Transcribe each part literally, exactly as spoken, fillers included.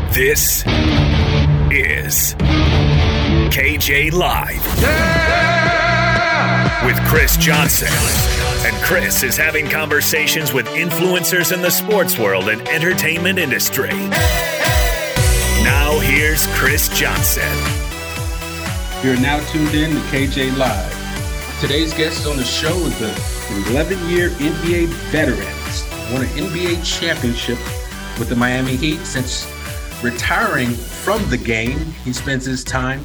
This is K J Live yeah! with Chris Johnson. And Chris is having conversations with influencers in the sports world and entertainment industry. Now here's Chris Johnson. You're now tuned in to K J Live. Today's guest on the show is the eleven-year N B A veteran. Won an N B A championship with the Miami Heat. Since retiring from the game, he spends his time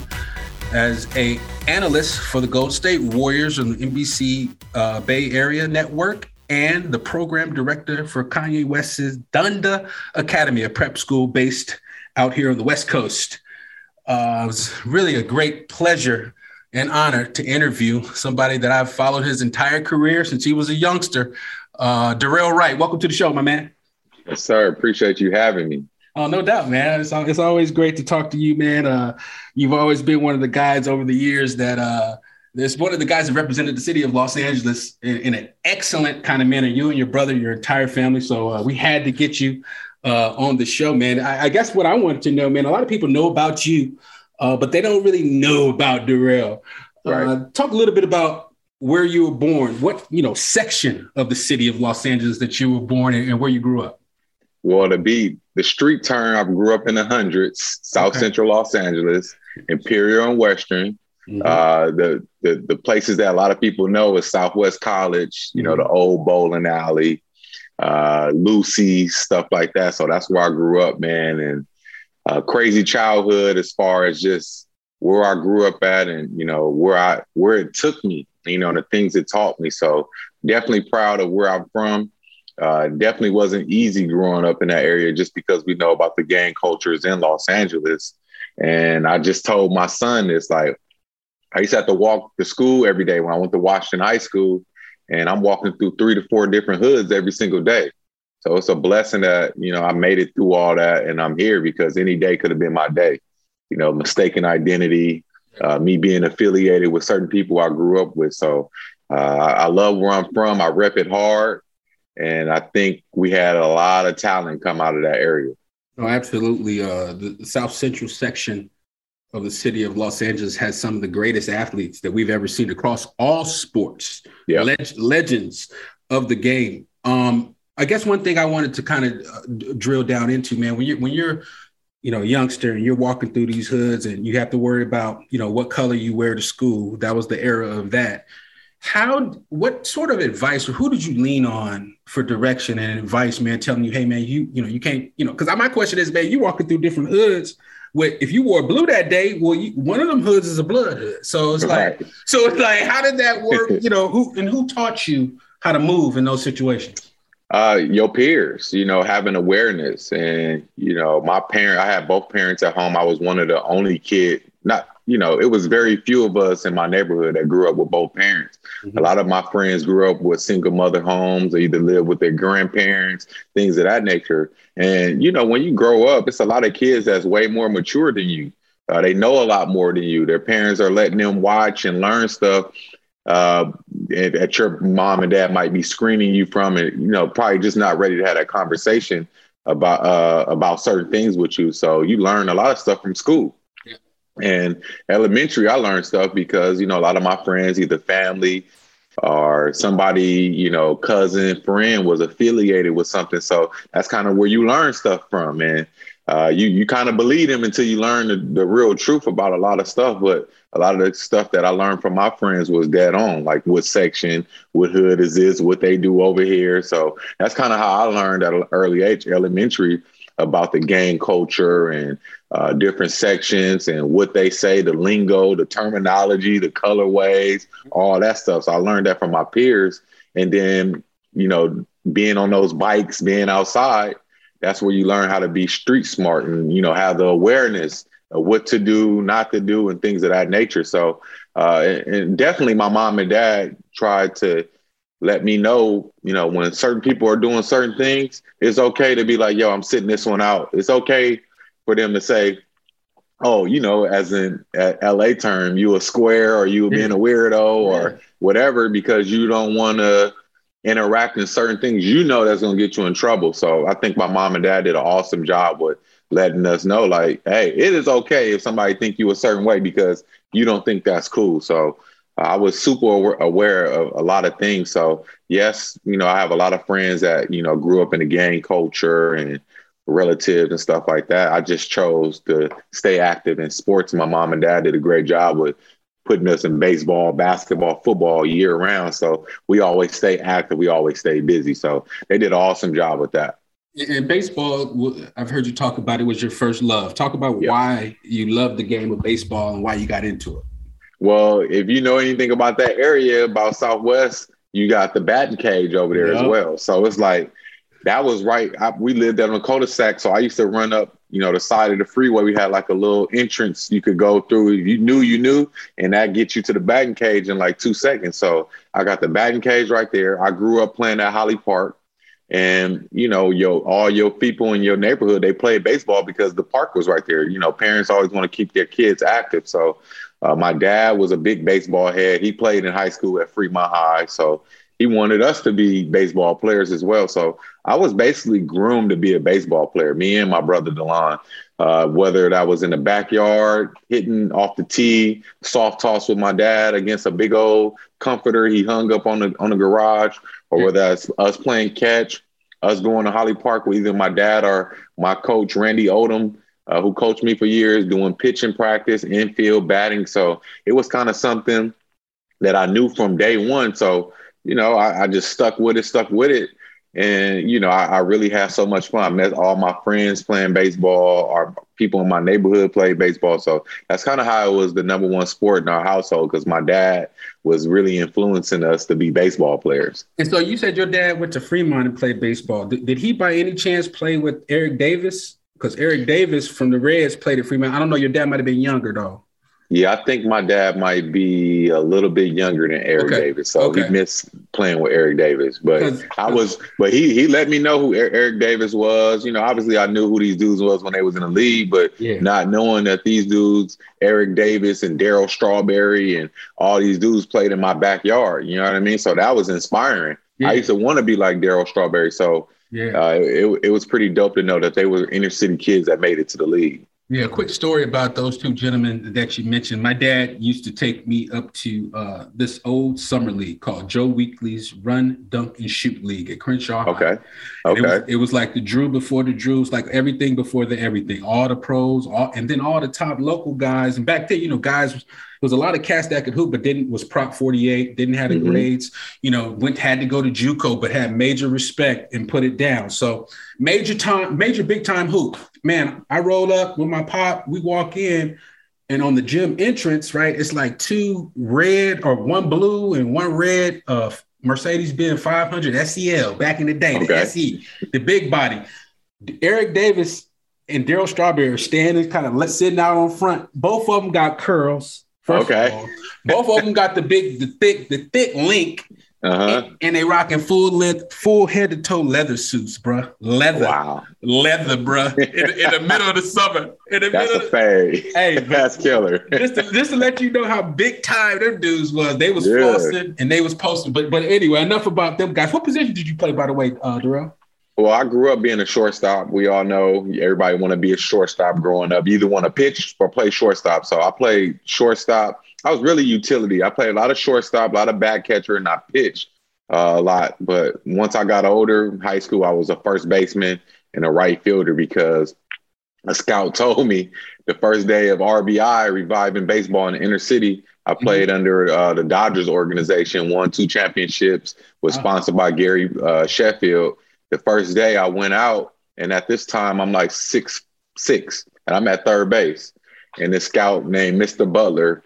as an analyst for the Golden State Warriors on the N B C uh, Bay Area Network and the program director for Kanye West's Donda Academy, a prep school based out here on the West Coast. Uh, it was really a great pleasure and honor to interview somebody that I've followed his entire career since he was a youngster. Uh, Darrell Wright, welcome to the show, my man. Yes, sir. Appreciate you having me. Oh, no doubt, man. It's, it's always great to talk to you, man. Uh, you've always been one of the guys over the years that uh, there's one of the guys that represented the city of Los Angeles in, in an excellent kind of manner. You and your brother, your entire family. So uh, we had to get you uh, on the show, man. I, I guess what I wanted to know, man, a lot of people know about you, uh, but they don't really know about Darrell. Right. Uh, talk a little bit about where you were born, what, you know, section of the city of Los Angeles that you were born in and where you grew up. Well, to be the street term, I grew up in the hundreds, South Okay. Central Los Angeles, Imperial and Western. Mm-hmm. Uh, the, the the places that a lot of people know is Southwest College, you know, Mm-hmm. the old bowling alley, uh, Lucy, stuff like that. So that's where I grew up, man. And uh, crazy childhood as far as just where I grew up at and, you know, where I where it took me, you know, the things it taught me. So definitely proud of where I'm from. Uh, definitely wasn't easy growing up in that area just because we know about the gang cultures in Los Angeles. And I just told my son this, like, I used to have to walk to school every day when I went to Washington High School, and I'm walking through three to four different hoods every single day. So it's a blessing that, you know, I made it through all that and I'm here because any day could have been my day. You know, mistaken identity, uh, me being affiliated with certain people I grew up with. So uh, I love where I'm from. I rep it hard. And I think we had a lot of talent come out of that area. Oh, absolutely. Uh, the, the South Central section of the city of Los Angeles has some of the greatest athletes that we've ever seen across all sports, Yeah. Leg- legends of the game. Um, I guess one thing I wanted to kind of uh, d- drill down into, man, when you're, when you're, you know, a youngster and you're walking through these hoods and you have to worry about, you know, what color you wear to school. That was the era of that. How, what sort of advice or who did you lean on for direction and advice, man, telling you, hey, man, you, you know, you can't, you know, because my question is, man, you walking through different hoods where if you wore blue that day, well, you, one of them hoods is a blood hood. So it's Right. like, so it's like, how did that work? You know, who, and who taught you how to move in those situations? Uh, your peers, you know, having awareness. And, you know, my parent, I had both parents at home. I was one of the only kid, not, you know, it was very few of us in my neighborhood that grew up with both parents. Mm-hmm. A lot of my friends grew up with single mother homes or either lived with their grandparents, things of that nature. And, you know, when you grow up, it's a lot of kids that's way more mature than you. Uh, they know a lot more than you. Their parents are letting them watch and learn stuff uh, that your mom and dad might be screening you from, and, you know, probably just not ready to have that conversation about uh, about certain things with you. So you learn a lot of stuff from school. And elementary, I learned stuff because, you know, a lot of my friends, either family or somebody, you know, cousin, friend was affiliated with something. So that's kind of where you learn stuff from. And uh, you you kind of believe them until you learn the, the real truth about a lot of stuff. But a lot of the stuff that I learned from my friends was dead on, like what section, what hood is this, what they do over here. So that's kind of how I learned at an early age, elementary, about the gang culture and uh, different sections and what they say, the lingo, the terminology, the colorways, all that stuff. So I learned that from my peers. And then, you know, being on those bikes, being outside, that's where you learn how to be street smart and, you know, have the awareness of what to do, not to do, and things of that nature. So uh, and, and definitely my mom and dad tried to let me know, you know, when certain people are doing certain things, it's okay to be like, yo, I'm sitting this one out. It's okay for them to say, oh, you know, as in at L A term, you a square or you being a weirdo or whatever, because you don't want to interacting certain things, you know, that's going to get you in trouble. So I think my mom and dad did an awesome job with letting us know, like, hey, it is okay if somebody think you a certain way because you don't think that's cool. So uh, I was super aware of a lot of things. So yes, you know, I have a lot of friends that, you know, grew up in the gang culture and relatives and stuff like that. I just chose to stay active in sports. My mom and dad did a great job with putting us in baseball, basketball, football year round. So we always stay active. We always stay busy. So they did an awesome job with that. And baseball, I've heard you talk about it was your first love. Talk about yep. why you love the game of baseball and why you got into it. Well, if you know anything about that area, about Southwest, you got the batting cage over there yep. as well. So it's like, that was right. I, we lived on a cul-de-sac. So I used to run up, you know, the side of the freeway. We had like a little entrance you could go through. If you knew, you knew, and that gets you to the batting cage in like two seconds. So I got the batting cage right there. I grew up playing at Holly Park. And, you know, your all your people in your neighborhood, they played baseball because the park was right there. You know, parents always want to keep their kids active. So uh, my dad was a big baseball head. He played in high school at Fremont High. So he wanted us to be baseball players as well. So I was basically groomed to be a baseball player, me and my brother DeLon, uh, whether that was in the backyard, hitting off the tee, soft toss with my dad against a big old comforter he hung up on the on the garage, or whether that's us playing catch, us going to Holly Park with either my dad or my coach, Randy Odom, uh, who coached me for years, doing pitching practice, infield batting. So it was kind of something that I knew from day one. So, you know, I, I just stuck with it, stuck with it. And, you know, I, I really had so much fun. I met all my friends playing baseball, or people in my neighborhood played baseball. So that's kind of how it was the number one sport in our household, because my dad was really influencing us to be baseball players. And so you said your dad went to Fremont and played baseball. Did, did he by any chance play with Eric Davis? Because Eric Davis from the Reds played at Fremont. I don't know. Your dad might have been younger, though. Yeah, I think my dad might be a little bit younger than Eric okay. Davis, so okay. he missed playing with Eric Davis. But I was, but he he let me know who Eric Davis was. You know, obviously I knew who these dudes was when they was in the league, but yeah. not knowing that these dudes, Eric Davis and Darryl Strawberry and all these dudes played in my backyard. You know what I mean? So that was inspiring. Yeah. I used to want to be like Darryl Strawberry. So yeah, uh, it it was pretty dope to know that they were inner city kids that made it to the league. Yeah, a quick story about those two gentlemen that you mentioned. My dad used to take me up to uh, this old summer league called Joe Weekly's Run, Dunk, and Shoot League at Crenshaw. Okay. Okay. It was, it was like the Drew before the Drews, like everything before the everything. All the pros, all, and then all the top local guys. And back then, you know, guys, there was a lot of cats that could hoop, but didn't was Prop forty-eight, didn't have the mm-hmm. grades. You know, went had to go to JUCO, but had major respect and put it down. So major time, major big time hoop. Man, I roll up with my pop, we walk in, and on the gym entrance, right, it's like two red or one blue and one red uh, Mercedes-Benz five hundred S E L back in the day, okay. the S E, the big body. Eric Davis and Darryl Strawberry are standing kind of sitting out on front. Both of them got curls. First okay. of all, both of them got the big, the thick, the thick link. Uh-huh. And, and they rocking full length, full head to toe leather suits, bro. Leather, wow, leather, bro. In, in the middle of the summer, in the that's middle a fade. Hey, that's killer. Just to, just to let you know how big time them dudes was. They was yeah. flossing and they was posting. But but anyway, enough about them guys. What position did you play, by the way, uh, Darrell? Well, I grew up being a shortstop. We all know everybody want to be a shortstop growing up. You either want to pitch or play shortstop. So I played shortstop. I was really utility. I played a lot of shortstop, a lot of back catcher, and I pitched uh, a lot. But once I got older, high school, I was a first baseman and a right fielder because a scout told me the first day of R B I, reviving baseball in the inner city, I played mm-hmm. under uh, the Dodgers organization, won two championships, was wow. sponsored by Gary uh, Sheffield. The first day I went out, and at this time I'm like six six, and I'm at third base. And this scout named Mister Butler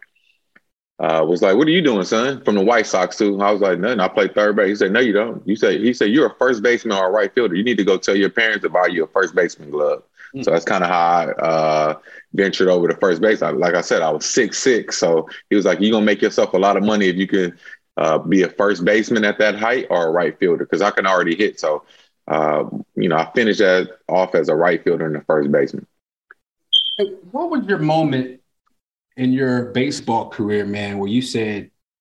uh, was like, "What are you doing, son?" From the White Sox too. I was like, "Nothing. I play third base." He said, "No, you don't." You say, he said, "You're a first baseman or a right fielder. You need to go tell your parents to buy you a first baseman glove." Mm-hmm. So that's kind of how I uh, ventured over to first base. I, like I said, I was six six. So he was like, "You're gonna make yourself a lot of money if you can uh, be a first baseman at that height or a right fielder, because I can already hit." So. Uh, you know, I finished that off as a right fielder and a first baseman. What was your moment in your baseball career, man, where you said,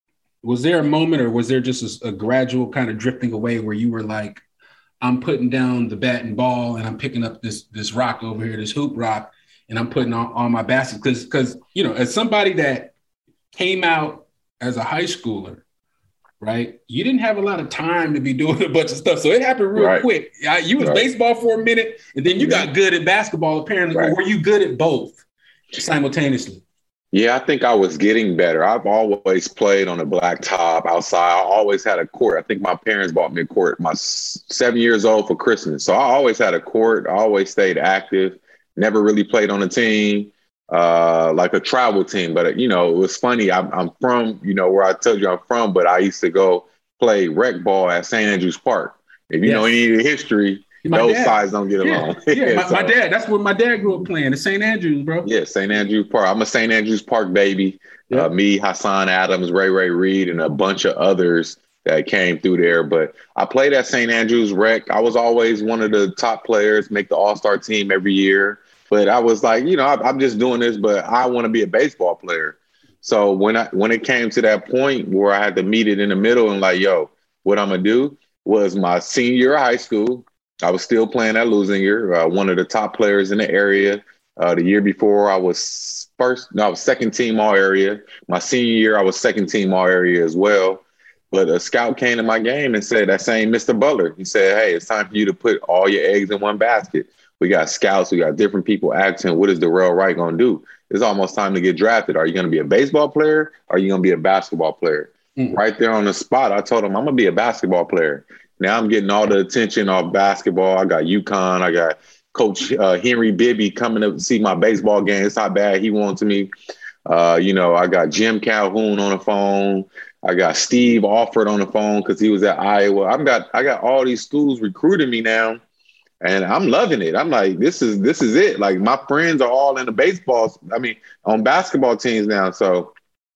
Was there a moment, or was there just a, a gradual kind of drifting away where you were like, I'm putting down the bat and ball and I'm picking up this this rock over here, this hoop rock, and I'm putting on, on my basket? Because, because, you know, as somebody that came out as a high schooler, right, you didn't have a lot of time to be doing a bunch of stuff. So it happened real right. quick. You was right. baseball for a minute, and then you got good at basketball, apparently. Right. Or were you good at both simultaneously? Yeah, I think I was getting better. I've always played on a black top outside. I always had a court. I think my parents bought me a court my seven years old for Christmas. So I always had a court. I always stayed active. Never really played on a team, uh, like a travel team. But, you know, it was funny. I'm, I'm from, you know, where I told you I'm from, but I used to go play rec ball at Saint Andrews Park. If you yes. know any of the history, my those dad. sides don't get yeah. along. Yeah, my, so, my dad. That's where my dad grew up playing, at Saint Andrews, bro. Yeah, Saint Andrews Park. I'm a Saint Andrews Park baby. Yep. Uh, me, Hassan Adams, Ray Ray Reed, and a bunch of others that came through there. But I played at Saint Andrews Rec. I was always one of the top players, make the All-Star team every year. But I was like, you know, I, I'm just doing this, but I want to be a baseball player. So when I when it came to that point where I had to meet it in the middle and like, yo, what I'm going to do was my senior year of high school. I was still playing at Lusinger, uh, one of the top players in the area. Uh, the year before, I was first, no, I was second team all area. My senior year, I was second team all area as well. But a scout came to my game and said, that same Mister Butler, he said, hey, it's time for you to put all your eggs in one basket. We got scouts, we got different people asking, what is Darrell Wright going to do? It's almost time to get drafted. Are you going to be a baseball player? Or are you going to be a basketball player? Mm-hmm. Right there on the spot, I told him, I'm going to be a basketball player. Now I'm getting all the attention off basketball. I got UConn. I got Coach uh, Henry Bibby coming up to see my baseball game. It's how bad he wants me. Uh, you know, I got Jim Calhoun on the phone. I got Steve Alford on the phone because he was at Iowa. I've got I got all these schools recruiting me now, and I'm loving it. I'm like, this is this is it. Like my friends are all in the baseball. I mean, on basketball teams now. So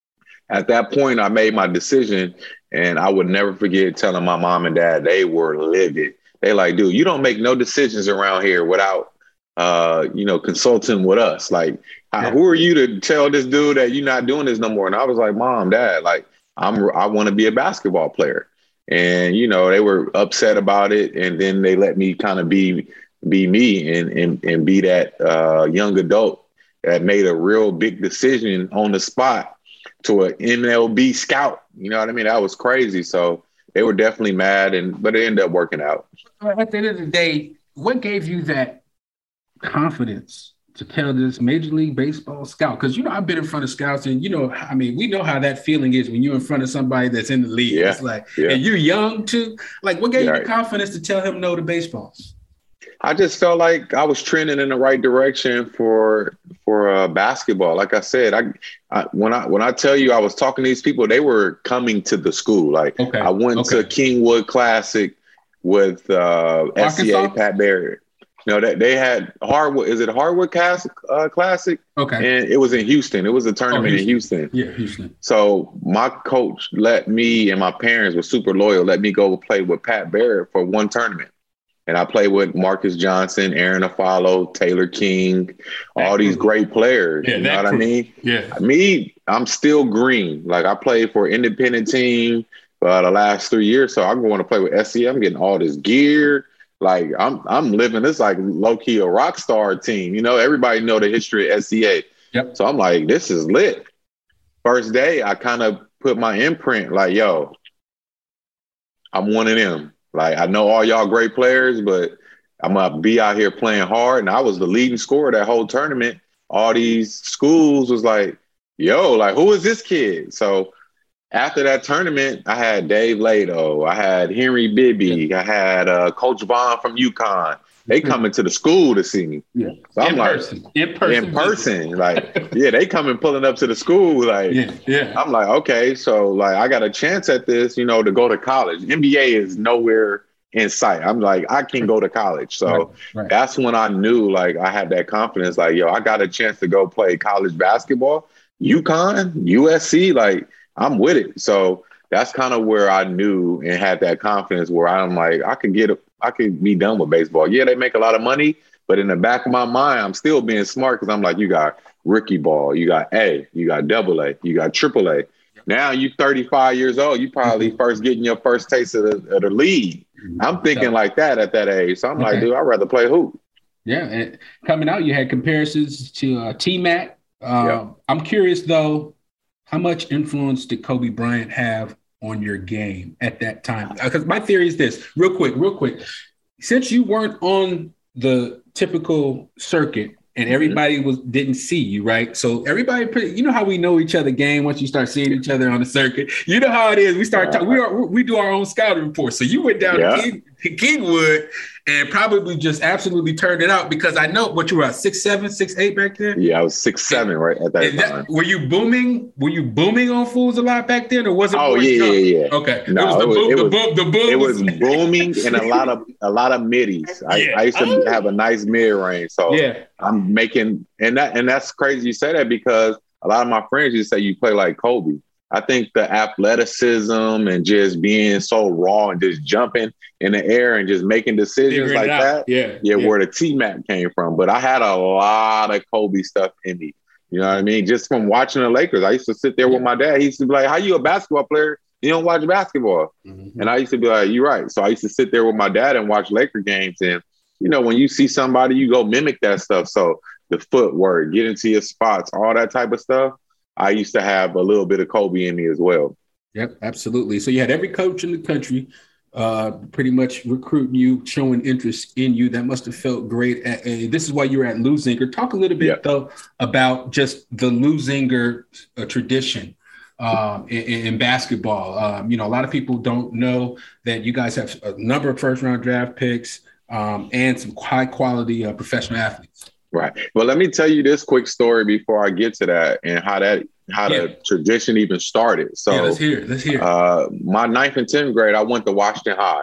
at that point, I made my decision. And I would never forget telling my mom and dad, they were livid. They like, dude, you don't make no decisions around here without, uh, you know, consulting with us. Like, yeah. who are you to tell this dude that you're not doing this no more? And I was like, Mom, Dad, like, I'm, I want to be a basketball player. And, you know, they were upset about it. And then they let me kind of be, be me and, and, and be that uh, young adult that made a real big decision on the spot to an M L B scout. You know what I mean? That was crazy. So they were definitely mad, and but it ended up working out. At the end of the day, what gave you that confidence to tell this Major League Baseball scout? Because, you know, I've been in front of scouts, and, you know, I mean, we know how that feeling is when you're in front of somebody that's in the league. Yeah. It's like, yeah. and you're young too. Like, what gave yeah, you the confidence to tell him no to baseballs? I just felt like I was trending in the right direction for for uh, basketball. Like I said, I, I when I when I tell you I was talking to these people, they were coming to the school. Like okay. I went okay. to Kingwood Classic with uh, S C A Pat Barrett. You know that they had Hardwood. Is it Hardwood Classic? Uh, Classic? Okay. And it was in Houston. It was a tournament oh, in Houston. Yeah, Houston. So my coach let me, and my parents were super loyal, let me go play with Pat Barrett for one tournament. And I played with Marcus Johnson, Aaron Afalo, Taylor King, all these great players. Yeah, you know what I mean? Yeah. Me, I'm still green. Like I played for an independent team for the last three years. So I'm going to play with S C A. I'm getting all this gear. Like I'm I'm living this like low-key a rock star team. You know, everybody know the history of S C A. Yep. So I'm like, this is lit. First day, I kind of put my imprint like, yo, I'm one of them. Like, I know all y'all great players, but I'm going to be out here playing hard. And I was the leading scorer that whole tournament. All these schools was like, yo, like, who is this kid? So after that tournament, I had Dave Lato. I had Henry Bibby. I had uh, Coach Vaughn from UConn. They coming to the school to see me. Yeah. So I'm in like, person. In person. In person. Like, yeah, they coming pulling up to the school. Like, yeah, yeah. I'm like, okay, so like I got a chance at this, you know, to go to college. N B A is nowhere in sight. I'm like, I can go to college. So right, right. that's when I knew, like, I had that confidence. Like, yo, I got a chance to go play college basketball. UConn, U S C, like, I'm with it. So that's kind of where I knew and had that confidence where I'm like, I could get, a, I could be done with baseball. Yeah, they make a lot of money, but in the back of my mind, I'm still being smart because I'm like, you got rookie ball, you got A, you got double A, you got triple A. Now you thirty-five years old. You probably mm-hmm. first getting your first taste of the, of the league. I'm thinking so, like that at that age. So I'm okay. like, dude, I'd rather play hoop. Yeah, and coming out, you had comparisons to uh, T-Mac. Uh, yeah. I'm curious, though, how much influence did Kobe Bryant have on your game at that time? Because my theory is this, real quick, real quick. Since you weren't on the typical circuit and everybody was didn't see you, right? So everybody, pretty, you know how we know each other game once you start seeing each other on the circuit. You know how it is. We start talking. We are we do our own scouting report. So you went down yeah. to, King, to Kingwood and probably just absolutely turned it out because I know what you were at six seven, six eight back then. Yeah, I was six seven right at that, that time. Were you booming? Were you booming on Fools a lot back then, or was it? Oh yeah, yeah, yeah. Okay, no, it was the it boom. Was, the boom. The boom. It was booming and a lot of a lot of middies. I, yeah. I used to oh. have a nice mid range, so yeah. I'm making and that and that's crazy you say that because a lot of my friends used to say you play like Kobe. I think the athleticism and just being so raw and just jumping in the air and just making decisions Figuring like that, yeah, yeah, yeah, where the T-Mac came from. But I had a lot of Kobe stuff in me. You know what I mean? Just from watching the Lakers, I used to sit there yeah. with my dad. He used to be like, "How you a basketball player? You don't watch basketball?" Mm-hmm. And I used to be like, "You're right." So I used to sit there with my dad and watch Laker games. And you know, when you see somebody, you go mimic that stuff. So the footwork, get into your spots, all that type of stuff. I used to have a little bit of Kobe in me as well. Yep, absolutely. So you had every coach in the country uh, pretty much recruiting you, showing interest in you. That must have felt great. At, uh, this is why you were at Lusinger. Talk a little bit, yep. though, about just the Lusinger uh, tradition um, in, in basketball. Um, you know, a lot of people don't know that you guys have a number of first-round draft picks um, and some high-quality uh, professional athletes. Right. Well, let me tell you this quick story before I get to that and how that how yeah. the tradition even started. So yeah, let's hear it. Let's hear it. Uh, my ninth and tenth grade, I went to Washington High.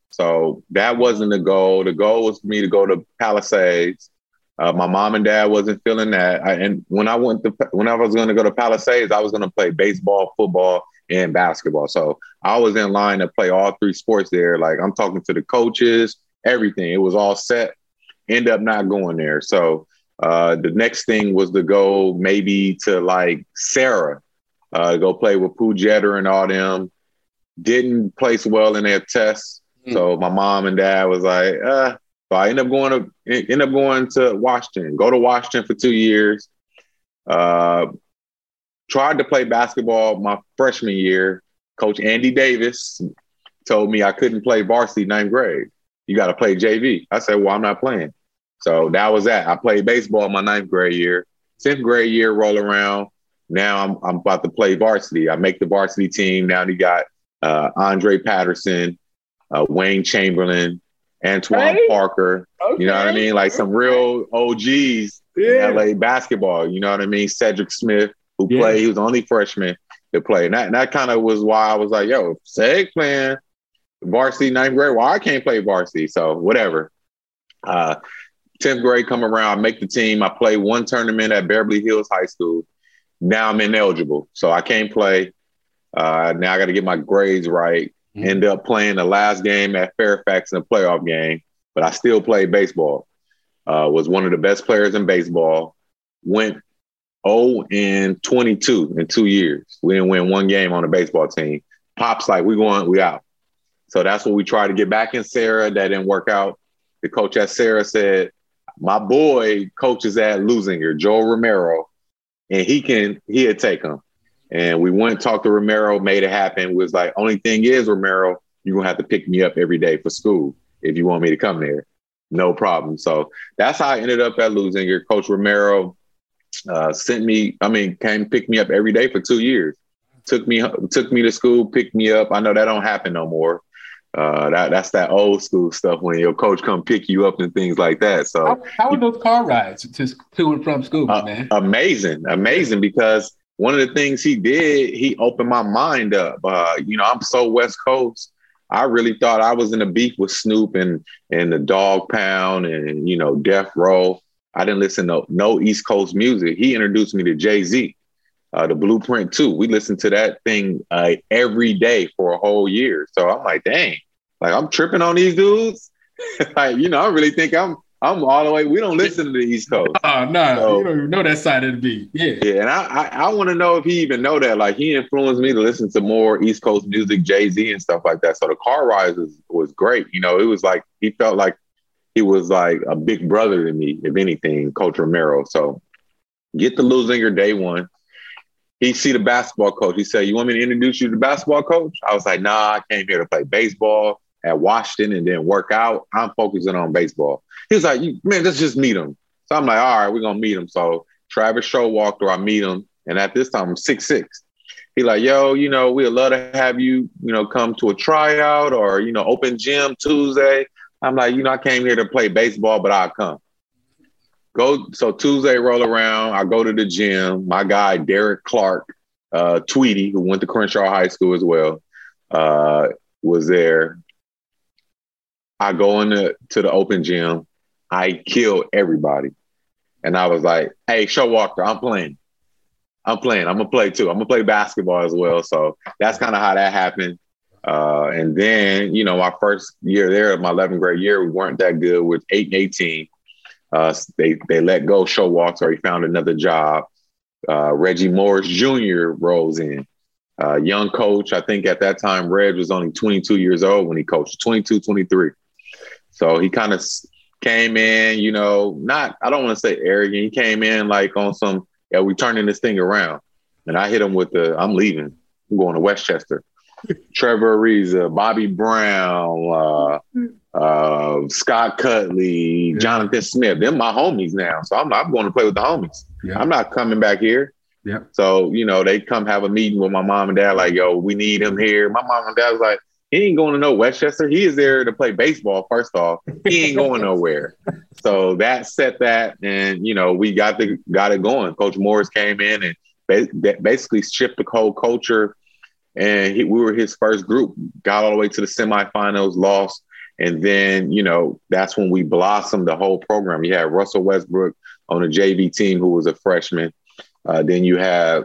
So that wasn't the goal. The goal was for me to go to Palisades. Uh, my mom and dad wasn't feeling that. I, and when I went to when I was going to go to Palisades, I was going to play baseball, football, and basketball. So I was in line to play all three sports there. Like I'm talking to the coaches, everything. It was all set. End up not going there. So uh, the next thing was to go maybe to like Sarah, uh, go play with Pooh Jeter and all them. Didn't place well in their tests. Mm. So my mom and dad was like, uh, so I ended up going to end up going to Washington, go to Washington for two years. Uh, tried to play basketball my freshman year. Coach Andy Davis told me I couldn't play varsity ninth grade. You got to play J V. I said, well, I'm not playing. So that was that. I played baseball my ninth grade year. tenth grade year roll around. Now I'm I'm about to play varsity. I make the varsity team. Now you got uh, Andre Patterson, uh, Wayne Chamberlain, Antoine hey. Parker. Okay. You know what I mean? Like some real O Gs yeah. in L A basketball. You know what I mean? Cedric Smith, who yeah. played. He was the only freshman to play. And that, and that kind of was why I was like, yo, Cedric playing varsity ninth grade. Well, I can't play varsity, so whatever. Uh, tenth grade come around, I make the team. I play one tournament at Beverly Hills High School. Now I'm ineligible, so I can't play. Uh, now I got to get my grades right. Mm-hmm. End up playing the last game at Fairfax in a playoff game, but I still played baseball. Uh, was one of the best players in baseball. Went oh and twenty-two in two years. We didn't win one game on the baseball team. Pop's like, we going, we out. So that's what we tried to get back in Sarah. That didn't work out. The coach at Sarah said, my boy coaches at Lusinger, Joel Romero, and he can, he'll take him. And we went and talked to Romero, made it happen. It was like, only thing is, Romero, you're going to have to pick me up every day for school if you want me to come there. No problem. So that's how I ended up at Lusinger. Coach Romero uh, sent me, I mean, came pick me up every day for two years. Took me, took me to school, picked me up. I know that don't happen no more. Uh, that that's that old school stuff when your coach come pick you up and things like that. So how, how were those car rides to, to and from school, uh, man? Amazing, amazing. Because one of the things he did, he opened my mind up. Uh, you know, I'm so West Coast. I really thought I was in a beef with Snoop and and the Dog Pound and you know Death Row. I didn't listen to no East Coast music. He introduced me to Jay-Z, uh, the Blueprint two. We listened to that thing uh, every day for a whole year. So I'm like, dang, like I'm tripping on these dudes. Like, you know, I really think I'm I'm all the way. We don't listen to the East Coast. Oh, no. So, you don't even know that side of the beat. Yeah. Yeah. And I, I, I want to know if he even know that. Like, he influenced me to listen to more East Coast music, Jay-Z and stuff like that. So the car ride was, was great. You know, it was like, he felt like he was like a big brother to me, if anything, Coach Romero. So get the Lusinger day one. He see the basketball coach. He said, you want me to introduce you to the basketball coach? I was like, nah, I came here to play baseball at Washington and then work out. I'm focusing on baseball. He was like, man, let's just meet him. So I'm like, all right, we're going to meet him. So Travis Showalter, I meet him. And at this time, I'm six six. He like, yo, you know, we'd love to have you, you know, come to a tryout or, you know, open gym Tuesday. I'm like, you know, I came here to play baseball, but I'll come. Go. So Tuesday roll around. I go to the gym. My guy, Derek Clark, uh, Tweety, who went to Crenshaw High School as well, uh, was there. I go into to the open gym. I kill everybody. And I was like, hey, Showalter, I'm playing. I'm playing. I'm going to play too. I'm going to play basketball as well. So that's kind of how that happened. Uh, and then, you know, my first year there, my eleventh grade year, we weren't that good with eight and eighteen. Uh, they they let go Showalter. He found another job. Uh, Reggie Morris Junior rolls in. Uh, young coach. I think at that time, Reg was only twenty-two years old when he coached, twenty-two, twenty-three. So he kind of came in, you know, not, I don't want to say arrogant. He came in like on some, yeah, we turning this thing around. And I hit him with the, I'm leaving. I'm going to Westchester. Trevor Ariza, Bobby Brown, uh, uh, Scott Cutley, yeah. Jonathan Smith. They're my homies now. So I'm, I'm going to play with the homies. Yeah. I'm not coming back here. Yeah. So, you know, they come have a meeting with my mom and dad, like, yo, we need him here. My mom and dad was like, he ain't going to no Westchester. He is there to play baseball, first off. He ain't going nowhere. So that set that, and, you know, we got the got it going. Coach Morris came in and ba- basically shipped the whole culture, and he, we were his first group, got all the way to the semifinals, lost, and then, you know, that's when we blossomed the whole program. You had Russell Westbrook on the J V team, who was a freshman. Uh, then you have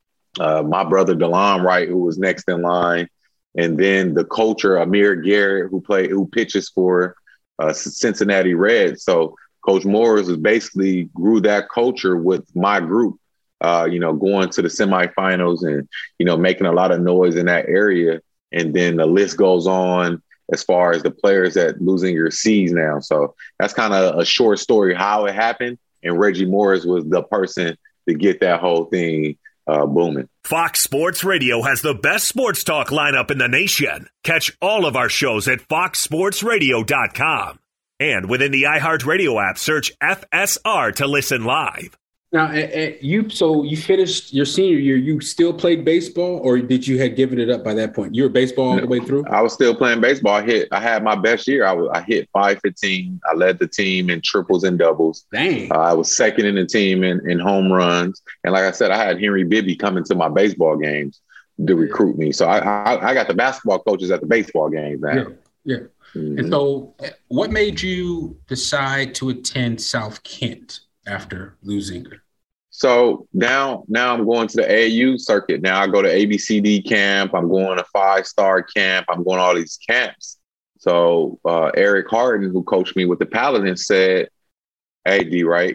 uh, my brother, DeLon Wright, who was next in line. And then the culture, Amir Garrett, who play, who pitches for uh, Cincinnati Reds. So Coach Morris has basically grew that culture with my group, uh, you know, going to the semifinals and, you know, making a lot of noise in that area. And then the list goes on as far as the players that Lusinger sees now. So that's kind of a short story how it happened. And Reggie Morris was the person to get that whole thing Uh, booming. Fox Sports Radio has the best sports talk lineup in the nation. Catch all of our shows at fox sports radio dot com. And within the iHeartRadio app, search F S R to listen live. Now, uh, you so you finished your senior year. You still played baseball, or did you had given it up by that point? You were baseball all the way through? I was still playing baseball. I hit. I had my best year. I was. I hit five fifteen. I led the team in triples and doubles. Dang. Uh, I was second in the team in, in home runs. And like I said, I had Henry Bibby coming to my baseball games to recruit me. So I, I, I got the basketball coaches at the baseball games now. Yeah. yeah. Mm-hmm. And so, what made you decide to attend South Kent after Lusinger? So now, now I'm going to the A A U circuit. Now I go to A B C D camp. I'm going to five-star camp. I'm going to all these camps. So uh, Eric Harden, who coached me with the Paladins, said, hey, D, right,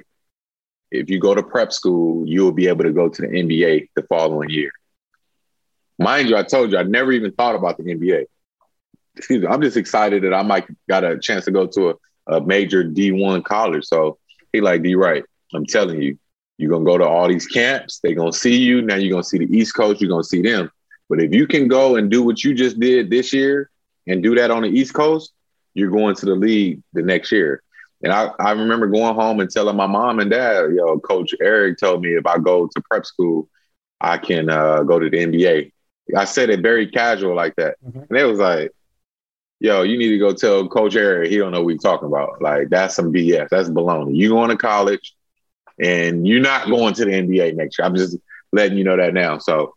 if you go to prep school, you'll be able to go to the N B A the following year. Mind you, I told you, I never even thought about the N B A. Excuse me. I'm just excited that I might got a chance to go to a, a major D one college. So he like, D, right, I'm telling you, you're going to go to all these camps. They're going to see you. Now you're going to see the East Coast. You're going to see them. But if you can go and do what you just did this year and do that on the East Coast, you're going to the league the next year. And I, I remember going home and telling my mom and dad, yo, Coach Eric told me if I go to prep school, I can uh, go to the N B A. I said it very casual like that. Mm-hmm. And they was like, yo, you need to go tell Coach Eric he don't know what he's talking about. Like, that's some B S. That's baloney. You going to college, and you're not going to the N B A next year. I'm just letting you know that now. So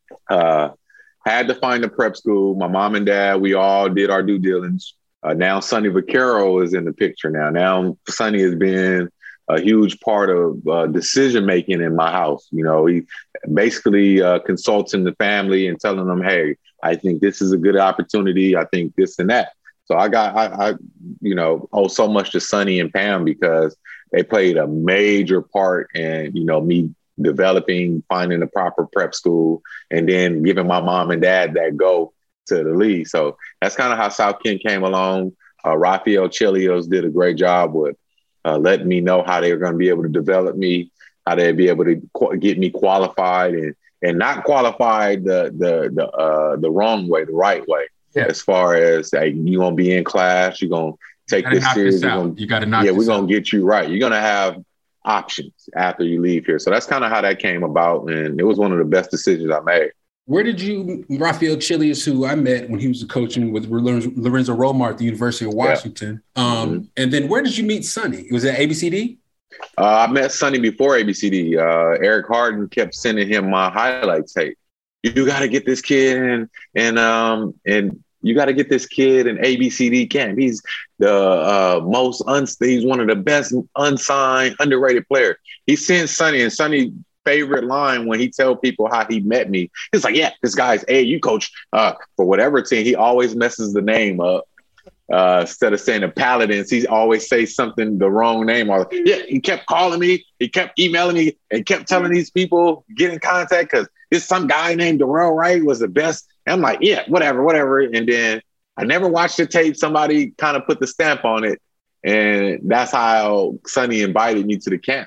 uh, had to find a prep school. My mom and dad, we all did our due diligence. Uh, now Sonny Vaccaro is in the picture now. Now Sonny has been a huge part of uh, decision-making in my house. You know, he basically uh, consulting the family and telling them, hey, I think this is a good opportunity. I think this and that. So I got, I, I, you know, owe so much to Sonny and Pam because they played a major part in, you know, me developing, finding the proper prep school, and then giving my mom and dad that go to the league. So that's kind of how South Kent came along. Uh, Rafael Chilios did a great job with uh, letting me know how they were going to be able to develop me, how they'd be able to qu- get me qualified and and not qualified the the the uh, the wrong way, the right way. Yeah. As far as like, you're going to be in class, you're going to take this serious. Gonna, you got to knock. Yeah, we're going to get you right. You're going to have options after you leave here. So that's kind of how that came about, and it was one of the best decisions I made. Where did you, Rafael Chilios, who I met when he was coaching with Lorenzo Romar at the University of Washington, yeah. um, mm-hmm. and then where did you meet Sonny? Was it A B C D? Uh, I met Sonny before A B C D. Uh, Eric Harden kept sending him my highlight tape. You got to get this kid in, and um, and you got to get this kid in A B C D camp. He's the uh, most un- he's one of the best unsigned, underrated players. He sends Sonny, and Sonny. Favorite line when he tell people how he met me. He's like, yeah, this guy's A A U coach uh, for whatever team. He always messes the name up. Uh, instead of saying the Paladins, he always says something, the wrong name. Or, yeah, he kept calling me. He kept emailing me and kept telling these people, get in contact because this some guy named Darrell Wright was the best. And I'm like, yeah, whatever, whatever. And then I never watched the tape. Somebody kind of put the stamp on it. And that's how Sonny invited me to the camp.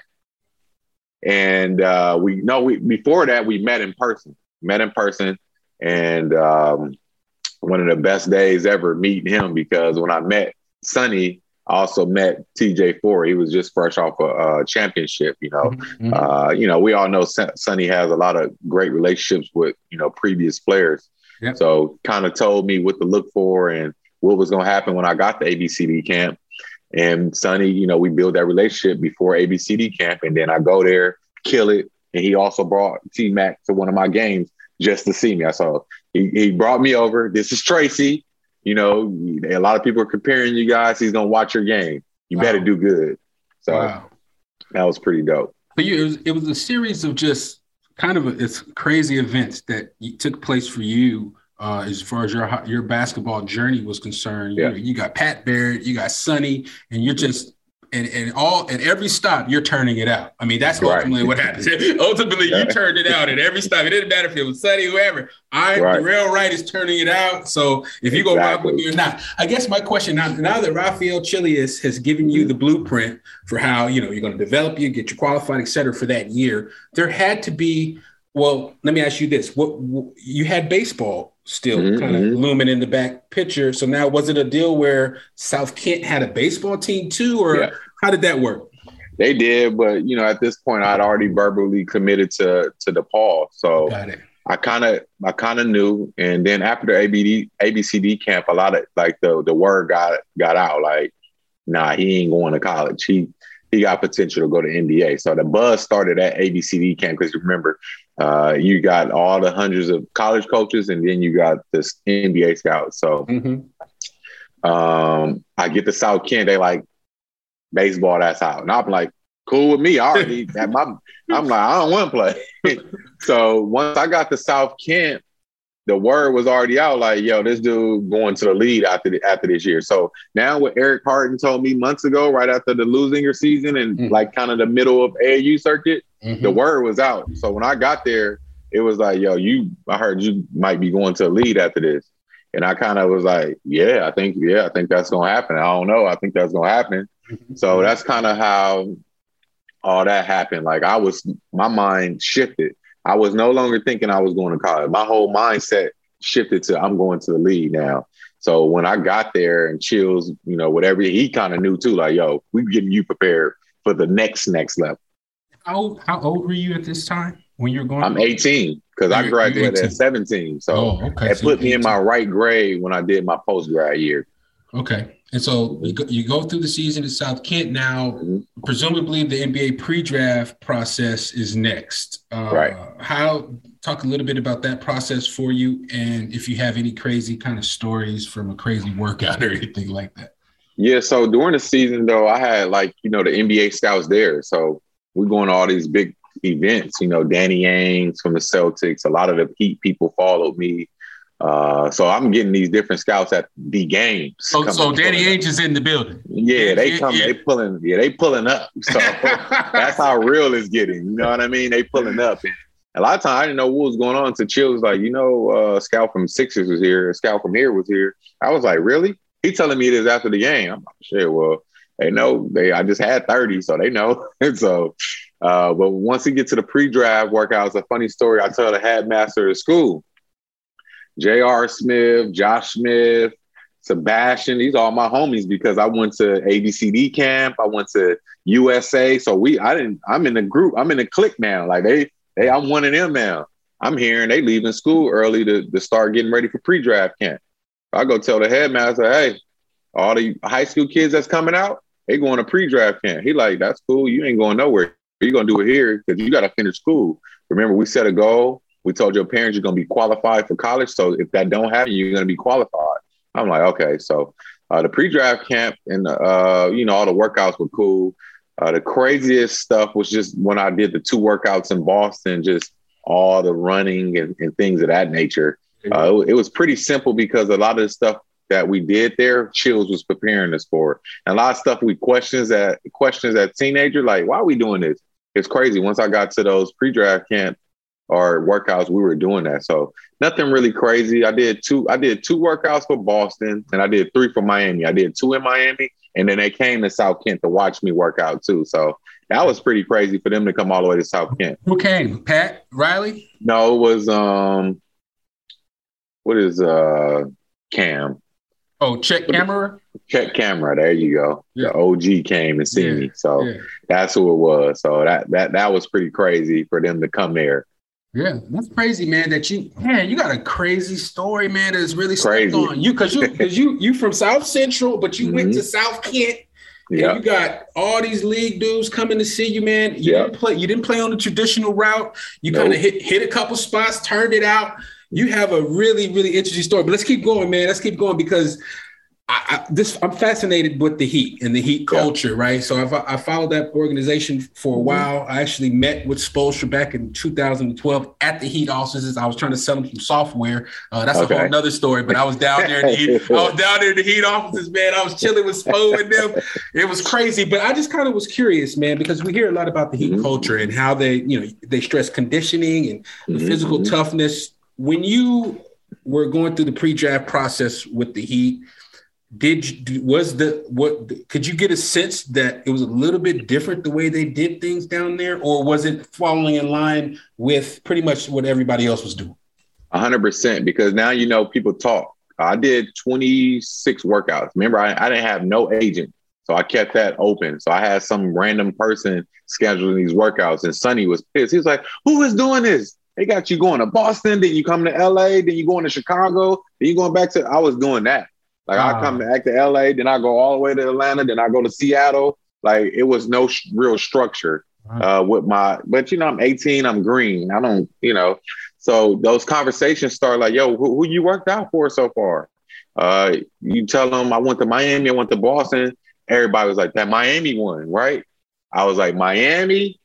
And uh, we know we before that we met in person, met in person, and um, one of the best days ever meeting him because when I met Sonny, I also met T J Ford. He was just fresh off a, a championship. You know, mm-hmm. uh, you know we all know Sonny has a lot of great relationships with you know previous players. Yep. So kind of told me what to look for and what was going to happen when I got to A B C D camp. And Sonny, you know, we built that relationship before A B C D camp. And then I go there, kill it. And he also brought T-Mac to one of my games just to see me. I saw he, he brought me over. This is Tracy. You know, a lot of people are comparing you guys. He's going to watch your game. You wow. better do good. So wow. that was pretty dope. But you, it was, it was a series of just kind of a, it's crazy events that took place for you. Uh, as far as your your basketball journey was concerned, yeah. you, you got Pat Barrett, you got Sonny, and you're just and and all at every stop you're turning it out. I mean, that's ultimately right. what happens. Ultimately, you turned it out at every stop. It didn't matter if it was Sonny, whoever. I right. Darrell Wright is turning it out. So if you go rock with me or not, I guess my question now, now that Rafael Chilios has given you the blueprint for how you know you're going to develop you, get you qualified, et cetera, for that year, there had to be. Well, let me ask you this: what, what you had baseball still mm-hmm. kind of looming in the back picture. So now, was it a deal where South Kent had a baseball team too, or yeah. how did that work? They did, but you know, at this point, I'd already verbally committed to to DePaul, so I kind of I kind of knew. And then after the A B D, A B C D camp, a lot of like the the word got got out, like, nah, he ain't going to college. He he got potential to go to N B A. So the buzz started at A B C D camp because you remember. Uh, you got all the hundreds of college coaches, and then you got this N B A scouts. So mm-hmm. um, I get to South Kent, they like baseball. That's out, and I'm like, cool with me. I already have my. I'm like, I don't want to play. So once I got to South Kent, the word was already out. Like, yo, this dude going to the lead after the, after this year. So now, what Eric Harden told me months ago, right after the losing your season and mm-hmm. like kind of the middle of A A U circuit. Mm-hmm. The word was out. So when I got there, it was like, yo, you, I heard you might be going to a lead after this. And I kind of was like, yeah, I think, yeah, I think that's going to happen. I don't know. I think that's going to happen. Mm-hmm. So that's kind of how all that happened. Like I was, my mind shifted. I was no longer thinking I was going to college. My whole mindset shifted to I'm going to the league now. So when I got there and Chills, you know, whatever, he kind of knew too, like, yo, we're getting you prepared for the next, next level. How old, how old were you at this time when you were going? I'm eighteen because I graduated at seventeen. So oh, okay. it so put me in my right grade when I did my post-grad year. Okay. And so you go, you go through the season at South Kent now. Mm-hmm. Presumably the N B A pre-draft process is next. Uh, right. How talk a little bit about that process for you and if you have any crazy kind of stories from a crazy workout or anything like that. Yeah. So during the season, though, I had like, you know, the N B A scouts there. So we're going to all these big events, you know, Danny Ainge from the Celtics. A lot of the Heat people followed me. Uh, so I'm getting these different scouts at the games. So, so Danny Ainge is in the building. Yeah, they come, yeah. they pulling, yeah, they pulling up. So that's how real it's getting. You know what I mean? They pulling up. And a lot of times I didn't know what was going on. So Chill was like, you know, uh, a scout from Sixers was here. A scout from here was here. I was like, really? He telling me this after the game. I'm like, shit, well, they know. They I just had thirty, so they know. And so, uh, but once he get to the pre-draft workouts, a funny story I tell the headmaster of school, J R. Smith, Josh Smith, Sebastian, these are all my homies because I went to A B C D camp. I went to U S A. So we, I didn't, I'm in the group. I'm in the clique now. Like they, they, I'm one of them now. I'm hearing they leaving school early to, to start getting ready for pre-draft camp. I go tell the headmaster, hey, all the high school kids that's coming out, they going to pre-draft camp. He like, that's cool. You ain't going nowhere. You're going to do it here because you got to finish school. Remember, we set a goal. We told your parents you're going to be qualified for college. So if that don't happen, you're going to be qualified. I'm like, okay. So uh, the pre-draft camp and, uh, you know, all the workouts were cool. Uh, the craziest stuff was just when I did the two workouts in Boston, just all the running and, and things of that nature. Uh, it, it was pretty simple because a lot of the stuff that we did there, Chills was preparing us for. And a lot of stuff we questions that questions that teenager, like, why are we doing this? It's crazy. Once I got to those pre-draft camp or workouts, we were doing that. So nothing really crazy. I did two, I did two workouts for Boston and I did three for Miami. I did two in Miami and then they came to South Kent to watch me work out too. So that was pretty crazy for them to come all the way to South Kent. Who came? Pat Riley? No, it was um what is uh Cam? Oh, Chet Camera? Chet Camera, there you go. Yeah. The O G came and see yeah. me. So yeah. that's who it was. So that that that was pretty crazy for them to come there. Yeah, that's crazy, man. That you, man, you got a crazy story, man. That's really crazy on you because you because you you from South Central, but you mm-hmm. went to South Kent. And yep. you got all these league dudes coming to see you, man. You yep. didn't play. You didn't play on the traditional route. You nope. kind of hit hit a couple spots, turned it out. You have a really, really interesting story. But let's keep going, man. Let's keep going because I, I, this I'm fascinated with the Heat and the Heat culture, yeah. right? So I've, I followed that organization for a mm-hmm. while. I actually met with Spoelstra back in two thousand twelve at the Heat offices. I was trying to sell him some software. Uh, that's okay. a whole nother story. But I was down there in the Heat. I was down there in the Heat offices, man. I was chilling with Spo and them. It was crazy. But I just kind of was curious, man, because we hear a lot about the Heat mm-hmm. culture and how they, you know, they stress conditioning and the mm-hmm. physical toughness. When you were going through the pre-draft process with the Heat, did you, was the what could you get a sense that it was a little bit different the way they did things down there, or was it falling in line with pretty much what everybody else was doing? A hundred percent, because now you know people talk. I did twenty-six workouts. Remember, I, I didn't have no agent, so I kept that open. So I had some random person scheduling these workouts, and Sonny was pissed. He was like, "Who is doing this? They got you going to Boston, then you come to L A, then you going to Chicago, then you going back to." I was doing that. Like uh, I come back to L A, then I go all the way to Atlanta, then I go to Seattle. Like it was no sh- real structure uh, with my. But you know, I'm eighteen. I'm green. I don't. You know. So those conversations start like, "Yo, who, who you worked out for so far?" Uh, you tell them I went to Miami. I went to Boston. Everybody was like, "That Miami one, right?" I was like, "Miami."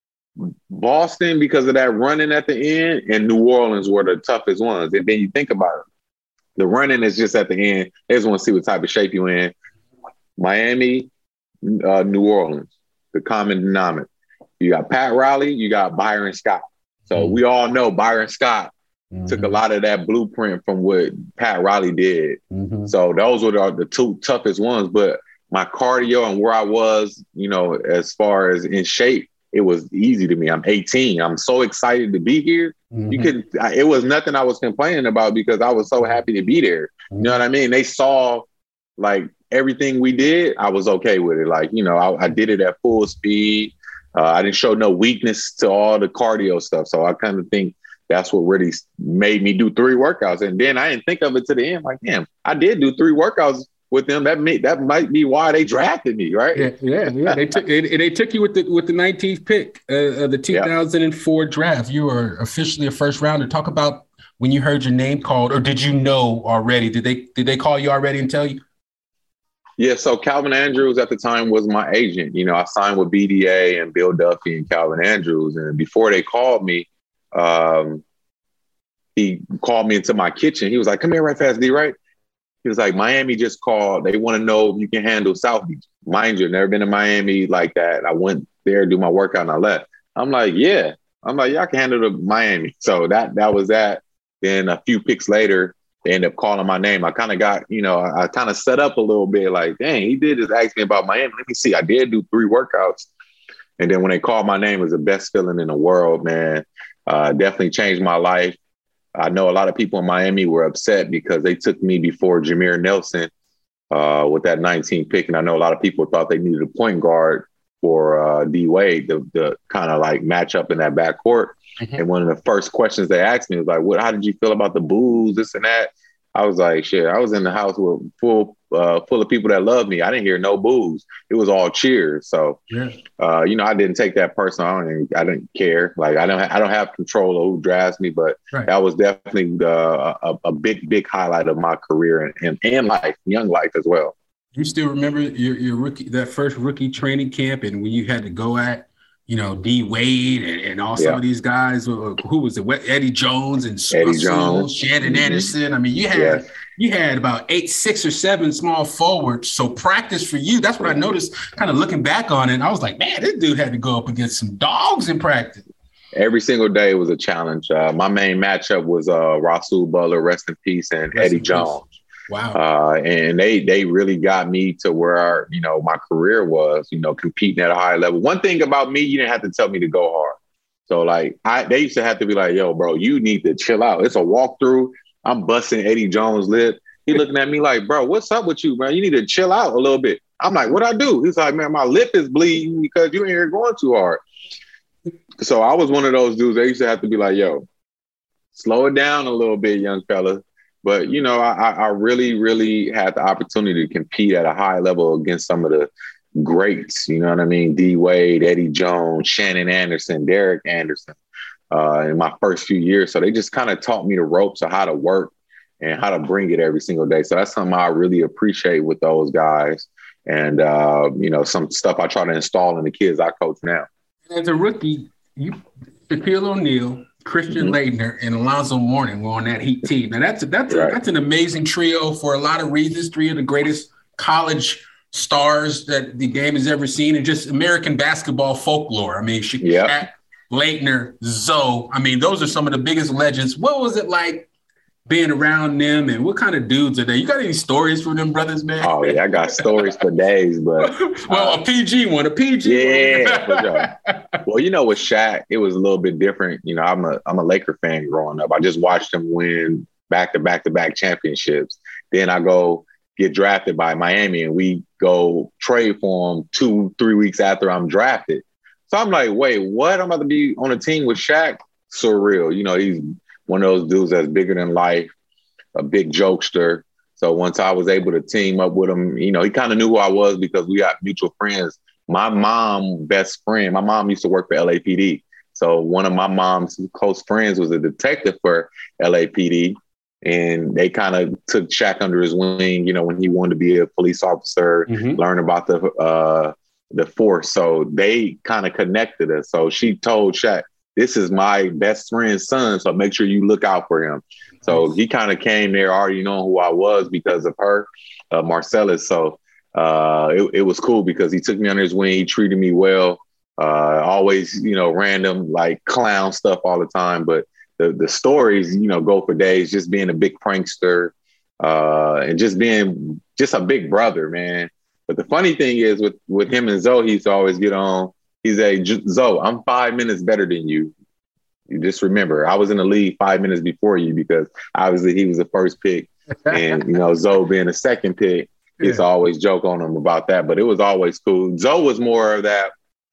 Boston because of that running at the end, and New Orleans were the toughest ones. And then you think about it, the running is just at the end. They just want to see what type of shape you in. Miami, uh, New Orleans, the common denominator. You got Pat Riley, you got Byron Scott. So mm-hmm. we all know Byron Scott mm-hmm. took a lot of that blueprint from what Pat Riley did. Mm-hmm. So those were the, the two toughest ones. But my cardio and where I was, you know, as far as in shape, it was easy to me. I'm eighteen. I'm so excited to be here. Mm-hmm. You could. It was nothing I was complaining about because I was so happy to be there. Mm-hmm. You know what I mean? They saw like everything we did. I was okay with it. Like, you know, I, I did it at full speed. Uh, I didn't show no weakness to all the cardio stuff. So I kind of think that's what really made me do three workouts. And then I didn't think of it to the end. Like, damn, I did do three workouts with them. That may, that might be why they drafted me, right? Yeah, yeah, yeah. They took they, they took you with the with the nineteenth pick uh, of the two thousand four yeah. draft. You were officially a first rounder. Talk about when you heard your name called, or did you know already? Did they did they call you already and tell you? Yeah, so Calvin Andrews at the time was my agent. You know, I signed with B D A and Bill Duffy and Calvin Andrews, and before they called me, um, he called me into my kitchen. He was like, come here right fast, D, right? He was like, Miami just called. They want to know if you can handle South Beach. Mind you, never been to Miami like that. I went there, do my workout, and I left. I'm like, yeah. I'm like, yeah, I can handle the Miami. So that that was that. Then a few picks later, they ended up calling my name. I kind of got, you know, I, I kind of set up a little bit like, dang, he did just ask me about Miami. Let me see. I did do three workouts. And then when they called my name, it was the best feeling in the world, man. Uh, definitely changed my life. I know a lot of people in Miami were upset because they took me before Jameer Nelson uh, with that nineteenth pick. And I know a lot of people thought they needed a point guard for uh, D Wade, the, the kind of like match up in that backcourt. Mm-hmm. And one of the first questions they asked me was like, "What? How did you feel about the boos, this and that?" I was like, "Shit, I was in the house with full uh, full of people that love me. I didn't hear no boos. It was all cheers." So, yeah. uh, you know, I didn't take that personal. I didn't, I didn't care. Like, I don't, I don't have control of who drafts me, but right. that was definitely uh, a, a big, big highlight of my career and, and and life, young life as well. You still remember your your rookie, that first rookie training camp, and when you had to go at, you know, D Wade and, and all some yeah. of these guys, who, who was it? Eddie Jones and Eddie Russell, Jones, Shannon mm-hmm. Anderson. I mean, you had yeah. you had about eight, six or seven small forwards. So practice for you. That's what I noticed. Kind of looking back on it, I was like, man, this dude had to go up against some dogs in practice. Every single day was a challenge. Uh, my main matchup was uh, Rasul Butler, rest in peace, and rest Eddie Jones. Peace. Wow. Uh, and they they really got me to where, our, you know, my career was, you know, competing at a high level. One thing about me, you didn't have to tell me to go hard. So, like, I they used to have to be like, yo, bro, you need to chill out. It's a walkthrough. I'm busting Eddie Jones' lip. He looking at me like, bro, what's up with you, man? You need to chill out a little bit. I'm like, what'd I do? He's like, man, my lip is bleeding because you ain't here going too hard. So I was one of those dudes. They used to have to be like, yo, slow it down a little bit, young fella. But, you know, I, I really, really had the opportunity to compete at a high level against some of the greats, you know what I mean? D Wade, Eddie Jones, Shannon Anderson, Derek Anderson uh, in my first few years. So they just kind of taught me the ropes of how to work and how to bring it every single day. So that's something I really appreciate with those guys. And, uh, you know, some stuff I try to install in the kids I coach now. As a rookie, you, Shaquille O'Neal, Christian mm-hmm. Laettner, and Alonzo Mourning were on that Heat team. Now that's a, that's right. a, that's an amazing trio for a lot of reasons. Three of the greatest college stars that the game has ever seen, and just American basketball folklore. I mean, Shaq, yep. Laettner, Zoe. I mean, those are some of the biggest legends. What was it like being around them, and what kind of dudes are they? You got any stories from them brothers, man? Oh yeah, I got stories for days, but well, uh, a P G one, a P G yeah, one. For sure. Well, you know, with Shaq, it was a little bit different. You know, I'm a I'm a Laker fan growing up. I just watched him win back to back to back championships. Then I go get drafted by Miami, and we go trade for him two, three weeks after I'm drafted. So I'm like, wait, what? I'm about to be on a team with Shaq? Surreal. You know, he's one of those dudes that's bigger than life, a big jokester. So once I was able to team up with him, you know, he kind of knew who I was because we got mutual friends. My mom, best friend, my mom used to work for L A P D. So one of my mom's close friends was a detective for L A P D. And they kind of took Shaq under his wing, you know, when he wanted to be a police officer, mm-hmm. learn about the uh, the force. So they kind of connected us. So she told Shaq, this is my best friend's son, so make sure you look out for him. So he kind of came there already knowing who I was because of her, uh, Marcellus. So uh, it, it was cool because he took me under his wing. He treated me well. Uh, always, you know, random like clown stuff all the time. But the the stories, you know, go for days. Just being a big prankster uh, and just being just a big brother, man. But the funny thing is with with him and Zoe, he used to always get on. He's a Zoe, I'm five minutes better than you. You just remember, I was in the league five minutes before you because obviously he was the first pick. And, you know, Zoe being the second pick, yeah. It's always joke on him about that. But it was always cool. Zoe was more of that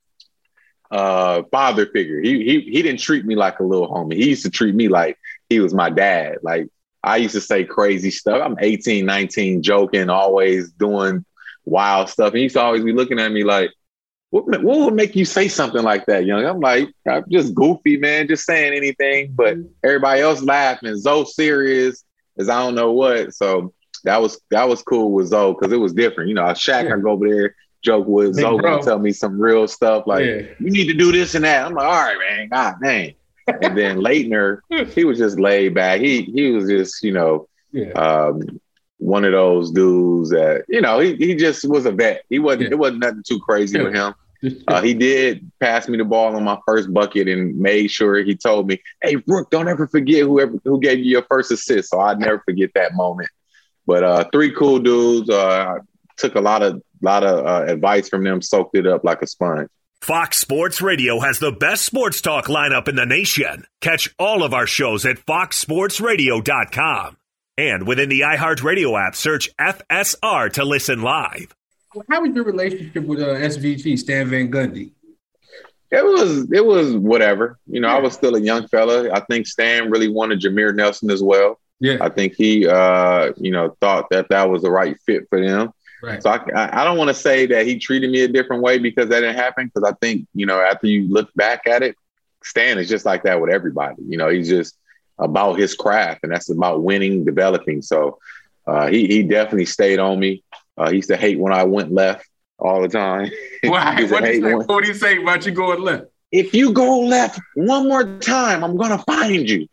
uh, father figure. He, he, he didn't treat me like a little homie. He used to treat me like he was my dad. Like, I used to say crazy stuff. I'm eighteen, nineteen, joking, always doing wild stuff. And he used to always be looking at me like, What, what would make you say something like that, young? I'm like, I'm just goofy, man, just saying anything. But everybody else laughing. Zoe serious as I don't know what. So that was that was cool with Zoe because it was different. You know, Shaq, yeah. I go over there, joke with Zoe, and tell me some real stuff like, yeah. you need to do this and that. I'm like, all right, man, God dang. And then Leitner, he was just laid back. He he was just, you know, yeah. um, one of those dudes that, you know, he he just was a vet. He wasn't, yeah. it wasn't nothing too crazy yeah. with him. Uh, he did pass me the ball on my first bucket and made sure he told me, "Hey, Brooke, don't ever forget whoever who gave you your first assist." So I'd never forget that moment. But uh, three cool dudes. Uh, took a lot of lot of uh, advice from them, soaked it up like a sponge. Fox Sports Radio has the best sports talk lineup in the nation. Catch all of our shows at fox sports radio dot com. And within the iHeartRadio app, search F S R to listen live. How was your relationship with uh, S V G, Stan Van Gundy? It was it was whatever. You know, yeah. I was still a young fella. I think Stan really wanted Jameer Nelson as well. Yeah, I think he, uh, you know, thought that that was the right fit for them. Right. So I, I don't want to say that he treated me a different way because that didn't happen. Because I think, you know, after you look back at it, Stan is just like that with everybody. You know, he's just about his craft, and that's about winning, developing. So uh, he he definitely stayed on me. Uh, he used to hate when I went left all the time. Why? What do you say? What do you say about you going left? If you go left one more time, I'm gonna find you.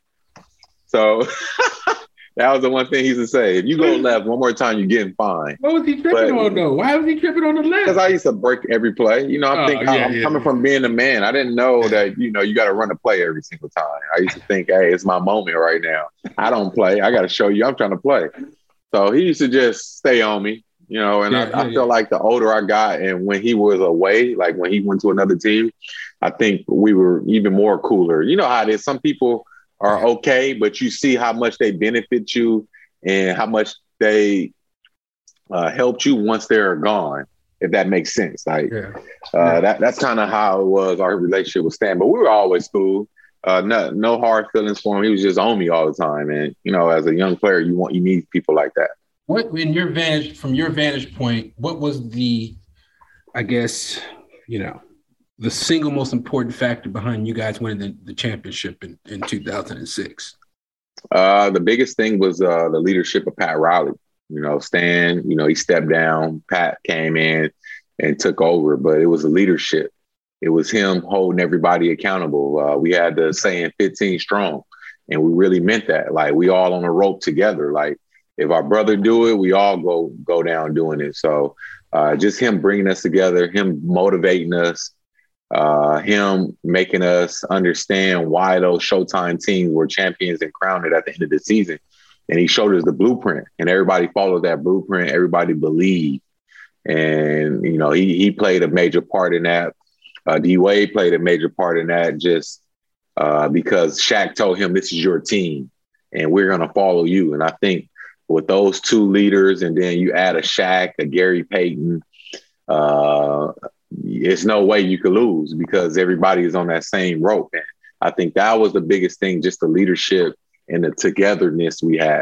So that was the one thing he used to say. If you go left one more time, you're getting fined. What was he tripping but, on though? Why was he tripping on the left? Because I used to break every play. You know, I oh, think yeah, I'm yeah, coming yeah. from being a man. I didn't know that, you know, you got to run a play every single time. I used to think, hey, it's my moment right now. I don't play. I got to show you I'm trying to play. So he used to just stay on me. You know, and yeah, I, I yeah, feel yeah. like the older I got and when he was away, like when he went to another team, I think we were even more cooler. You know how it is. Some people are okay, but you see how much they benefit you and how much they uh, helped you once they're gone, if that makes sense. Like yeah. Uh, that that's kind of how it was, our relationship with Stan. But we were always cool. Uh, no, no hard feelings for him. He was just on me all the time. And, you know, as a young player, you want you need people like that. What, in your vantage, from your vantage point, what was the, I guess, you know, the single most important factor behind you guys winning the, the championship in, in two thousand six? Uh, the biggest thing was uh, the leadership of Pat Riley. You know, Stan, you know, he stepped down. Pat came in and took over, but it was the leadership. It was him holding everybody accountable. Uh, we had the saying fifteen strong, and we really meant that. Like, we all on a rope together. Like, if our brother do it, we all go go down doing it. So uh, just him bringing us together, him motivating us, uh, him making us understand why those Showtime teams were champions and crowned it at the end of the season. And he showed us the blueprint, and everybody followed that blueprint. Everybody believed. And, you know, he he played a major part in that. Uh, D-Wade played a major part in that just uh, because Shaq told him, this is your team, and we're going to follow you. And I think with those two leaders, and then you add a Shaq, a Gary Payton, uh, it's no way you could lose because everybody is on that same rope. And I think that was the biggest thing, just the leadership and the togetherness we had.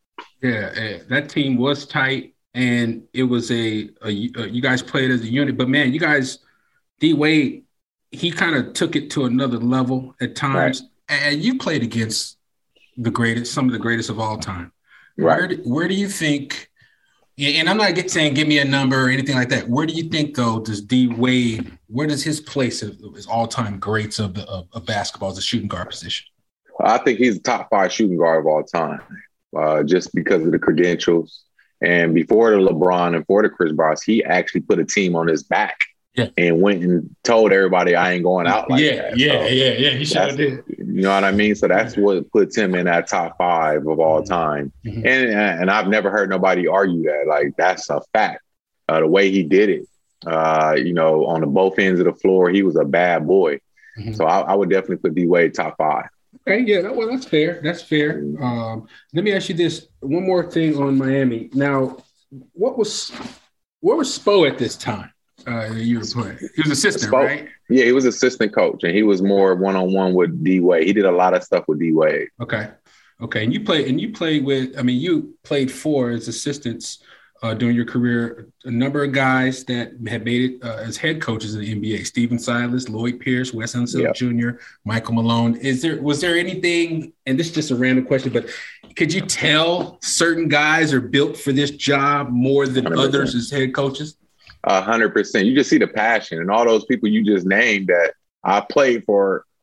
Yeah, that team was tight, and it was a, a, a you guys played as a unit. But, man, you guys, D-Wade, he kind of took it to another level at times. Right. And you played against the greatest, some of the greatest of all time. Right. Where do, where do you think, and I'm not get, saying give me a number or anything like that. Where do you think, though, does D-Wade, where does his place of his all-time greats of, the, of, of basketball as a shooting guard position? I think he's the top five shooting guard of all time, uh, just because of the credentials. And before the LeBron and before the Chris Brown, he actually put a team on his back yeah. and went and told everybody I ain't going out like yeah, that. Yeah, so yeah, yeah, he sure did. You know what I mean? So that's what puts him in that top five of all time. Mm-hmm. And and I've never heard nobody argue that. Like, that's a fact. Uh, the way he did it, uh, you know, on the both ends of the floor, he was a bad boy. Mm-hmm. So I, I would definitely put D-Wade top five. Okay, yeah, well, that's fair. That's fair. Um, let me ask you this. One more thing on Miami. Now, what was where was Spo at this time? Uh, you were playing. He was assistant, Spo, right? Yeah, he was assistant coach, and he was more one-on-one with D-Wade. He did a lot of stuff with D-Wade. Okay, okay, and you played, and you played with. I mean, you played for as assistants uh, during your career. A number of guys that had made it uh, as head coaches in the N B A: Stephen Silas, Lloyd Pierce, Wes Unseld yep. Junior, Michael Malone. Is there was there anything? And this is just a random question, but could you tell certain guys are built for this job more than one hundred percent others as head coaches? A hundred percent. You just see the passion, and all those people you just named that I played for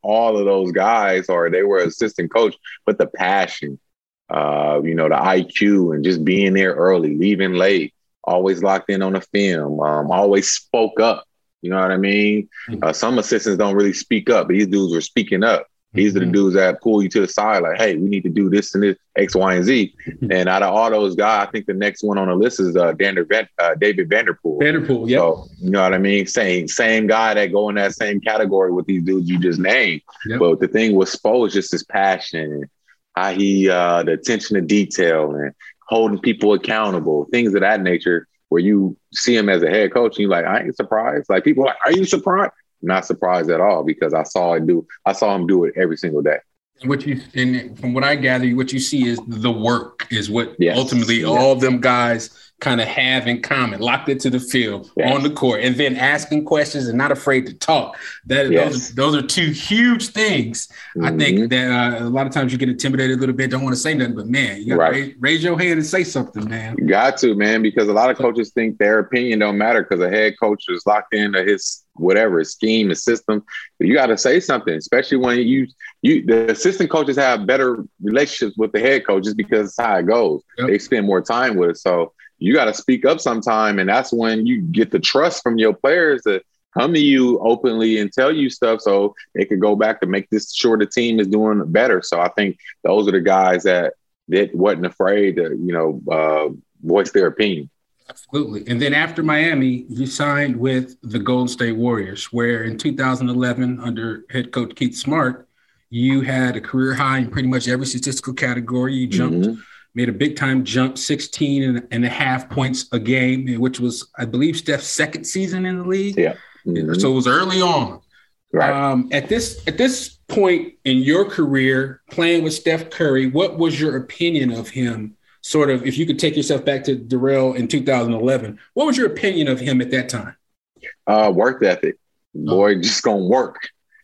all of those guys, or they were assistant coach, but the passion, uh, you know, the I Q and just being there early, leaving late, always locked in on the film, um, always spoke up. You know what I mean? Uh, some assistants don't really speak up, but these dudes were speaking up. These mm-hmm. are the dudes that pull you to the side like, hey, we need to do this and this, X, Y, and Z. And out of all those guys, I think the next one on the list is uh, Dander, uh, David Vanderpool. Vanderpool, yeah. So, you know what I mean? Same same guy that go in that same category with these dudes you just named. Yep. But the thing with Spo is just his passion and how he, uh, the attention to detail and holding people accountable, things of that nature, where you see him as a head coach and you're like, I ain't surprised. Like people are like, are you surprised? Not surprised at all, because I saw it do. I saw him do it every single day. What you and from what I gather, what you see is the work is what yes. ultimately yes. all of them guys kind of have in common, locked into the field yes. on the court, and then asking questions and not afraid to talk. That yes. those, those are two huge things. Mm-hmm. I think that uh, a lot of times you get intimidated a little bit, don't want to say nothing, but man, you got to right. raise, raise your hand and say something, man. You got to, man, because a lot of coaches think their opinion don't matter because a head coach is locked into his whatever his scheme, his system. But you got to say something, especially when you you the assistant coaches have better relationships with the head coaches because that's how it goes. Yep. They spend more time with it, so you got to speak up sometime, and that's when you get the trust from your players to come to you openly and tell you stuff, so they could go back to make this sure the team is doing better. So I think those are the guys that that wasn't afraid to you know uh, voice their opinion. Absolutely. And then after Miami, you signed with the Golden State Warriors, where in two thousand eleven, under head coach Keith Smart, you had a career high in pretty much every statistical category. You jumped, mm-hmm. made a big time jump, sixteen and, and a half points a game, which was, I believe, Steph's second season in the league. Yeah. Mm-hmm. So it was early on. Right. Um, at this at this point in your career, playing with Steph Curry, what was your opinion of him? Sort of, if you could take yourself back to Darrell in two thousand eleven, what was your opinion of him at that time? Uh, work ethic. Boy, oh. just gonna work.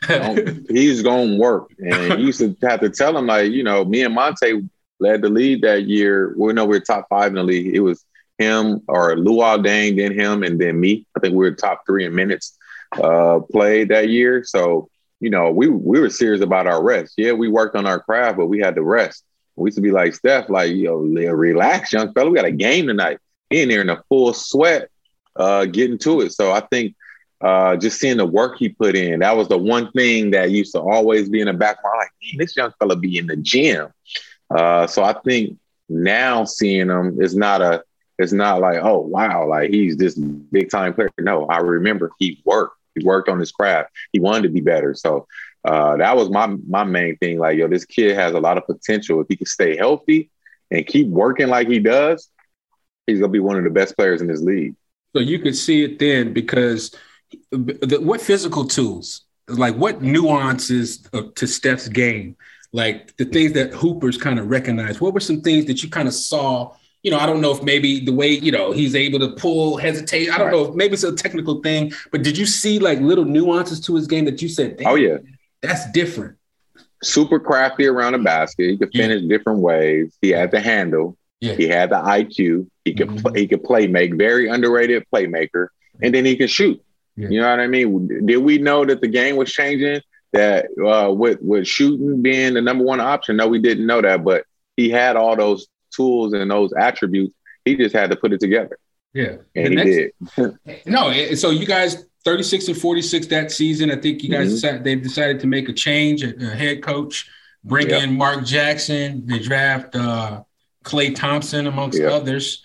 He's gonna work. And you used to have to tell him, like, you know, me and Monte led the league that year. We know we we're top five in the league. It was him or Luol Deng, then him, and then me. I think we were top three in minutes uh, played that year. So, you know, we we were serious about our rest. Yeah, we worked on our craft, but we had to rest. We used to be like, Steph, like, yo, relax, young fella. We got a game tonight. In there in a full sweat, uh, getting to it. So I think uh, just seeing the work he put in, that was the one thing that used to always be in the back of my mind. Like, man, this young fella be in the gym. Uh, so I think now seeing him is not a, it's not like, oh, wow, like he's this big time player. No, I remember he worked. He worked on his craft. He wanted to be better. So Uh, that was my my main thing. Like, yo, this kid has a lot of potential. If he can stay healthy and keep working like he does, he's going to be one of the best players in this league. So you could see it then, because the, what physical tools, like what nuances of, to Steph's game, like the things that hoopers kind of recognize, what were some things that you kind of saw? You know, I don't know if maybe the way, you know, he's able to pull, hesitate. I don't right. know if maybe it's a technical thing, but did you see like little nuances to his game that you said, damn, oh, yeah. that's different? Super crafty around the basket. He could finish yeah. different ways. He had the handle. Yeah. He had the I Q. He could mm-hmm. play, he could play make, very underrated playmaker. And then he could shoot. Yeah. You know what I mean? Did we know that the game was changing? That uh, with with shooting being the number one option? No, we didn't know that. But he had all those tools and those attributes. He just had to put it together. Yeah, and he next, did. No, so you guys thirty-six and forty-six that season. I think you guys mm-hmm. decided, they decided to make a change at uh, head coach, bring yep. in Mark Jackson. They draft uh, Klay Thompson amongst yep. others.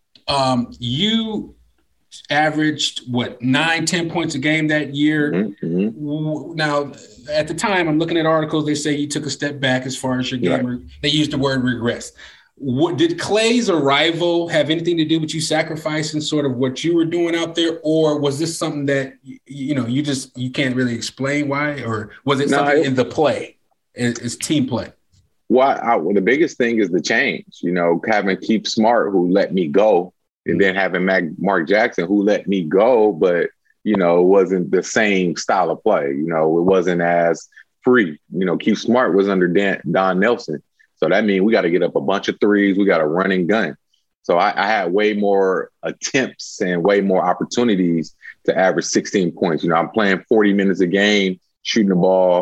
Um, you averaged what nine, ten points a game that year. Mm-hmm. Now, at the time, I'm looking at articles. They say you took a step back as far as your game. Right. They used the word regress. What, did Klay's arrival have anything to do with you sacrificing sort of what you were doing out there, or was this something that you know you just you can't really explain why, or was it no, something it, in the play, it's team play? Well, I, well, the biggest thing is the change. You know, having Keith Smart, who let me go, and then having Mac, Mark Jackson, who let me go, but you know, it wasn't the same style of play. You know, it wasn't as free. You know, Keith Smart was under Dan, Don Nelson. So that means we got to get up a bunch of threes. We got to run and gun. So I, I had way more attempts and way more opportunities to average sixteen points. You know, I'm playing forty minutes a game, shooting the ball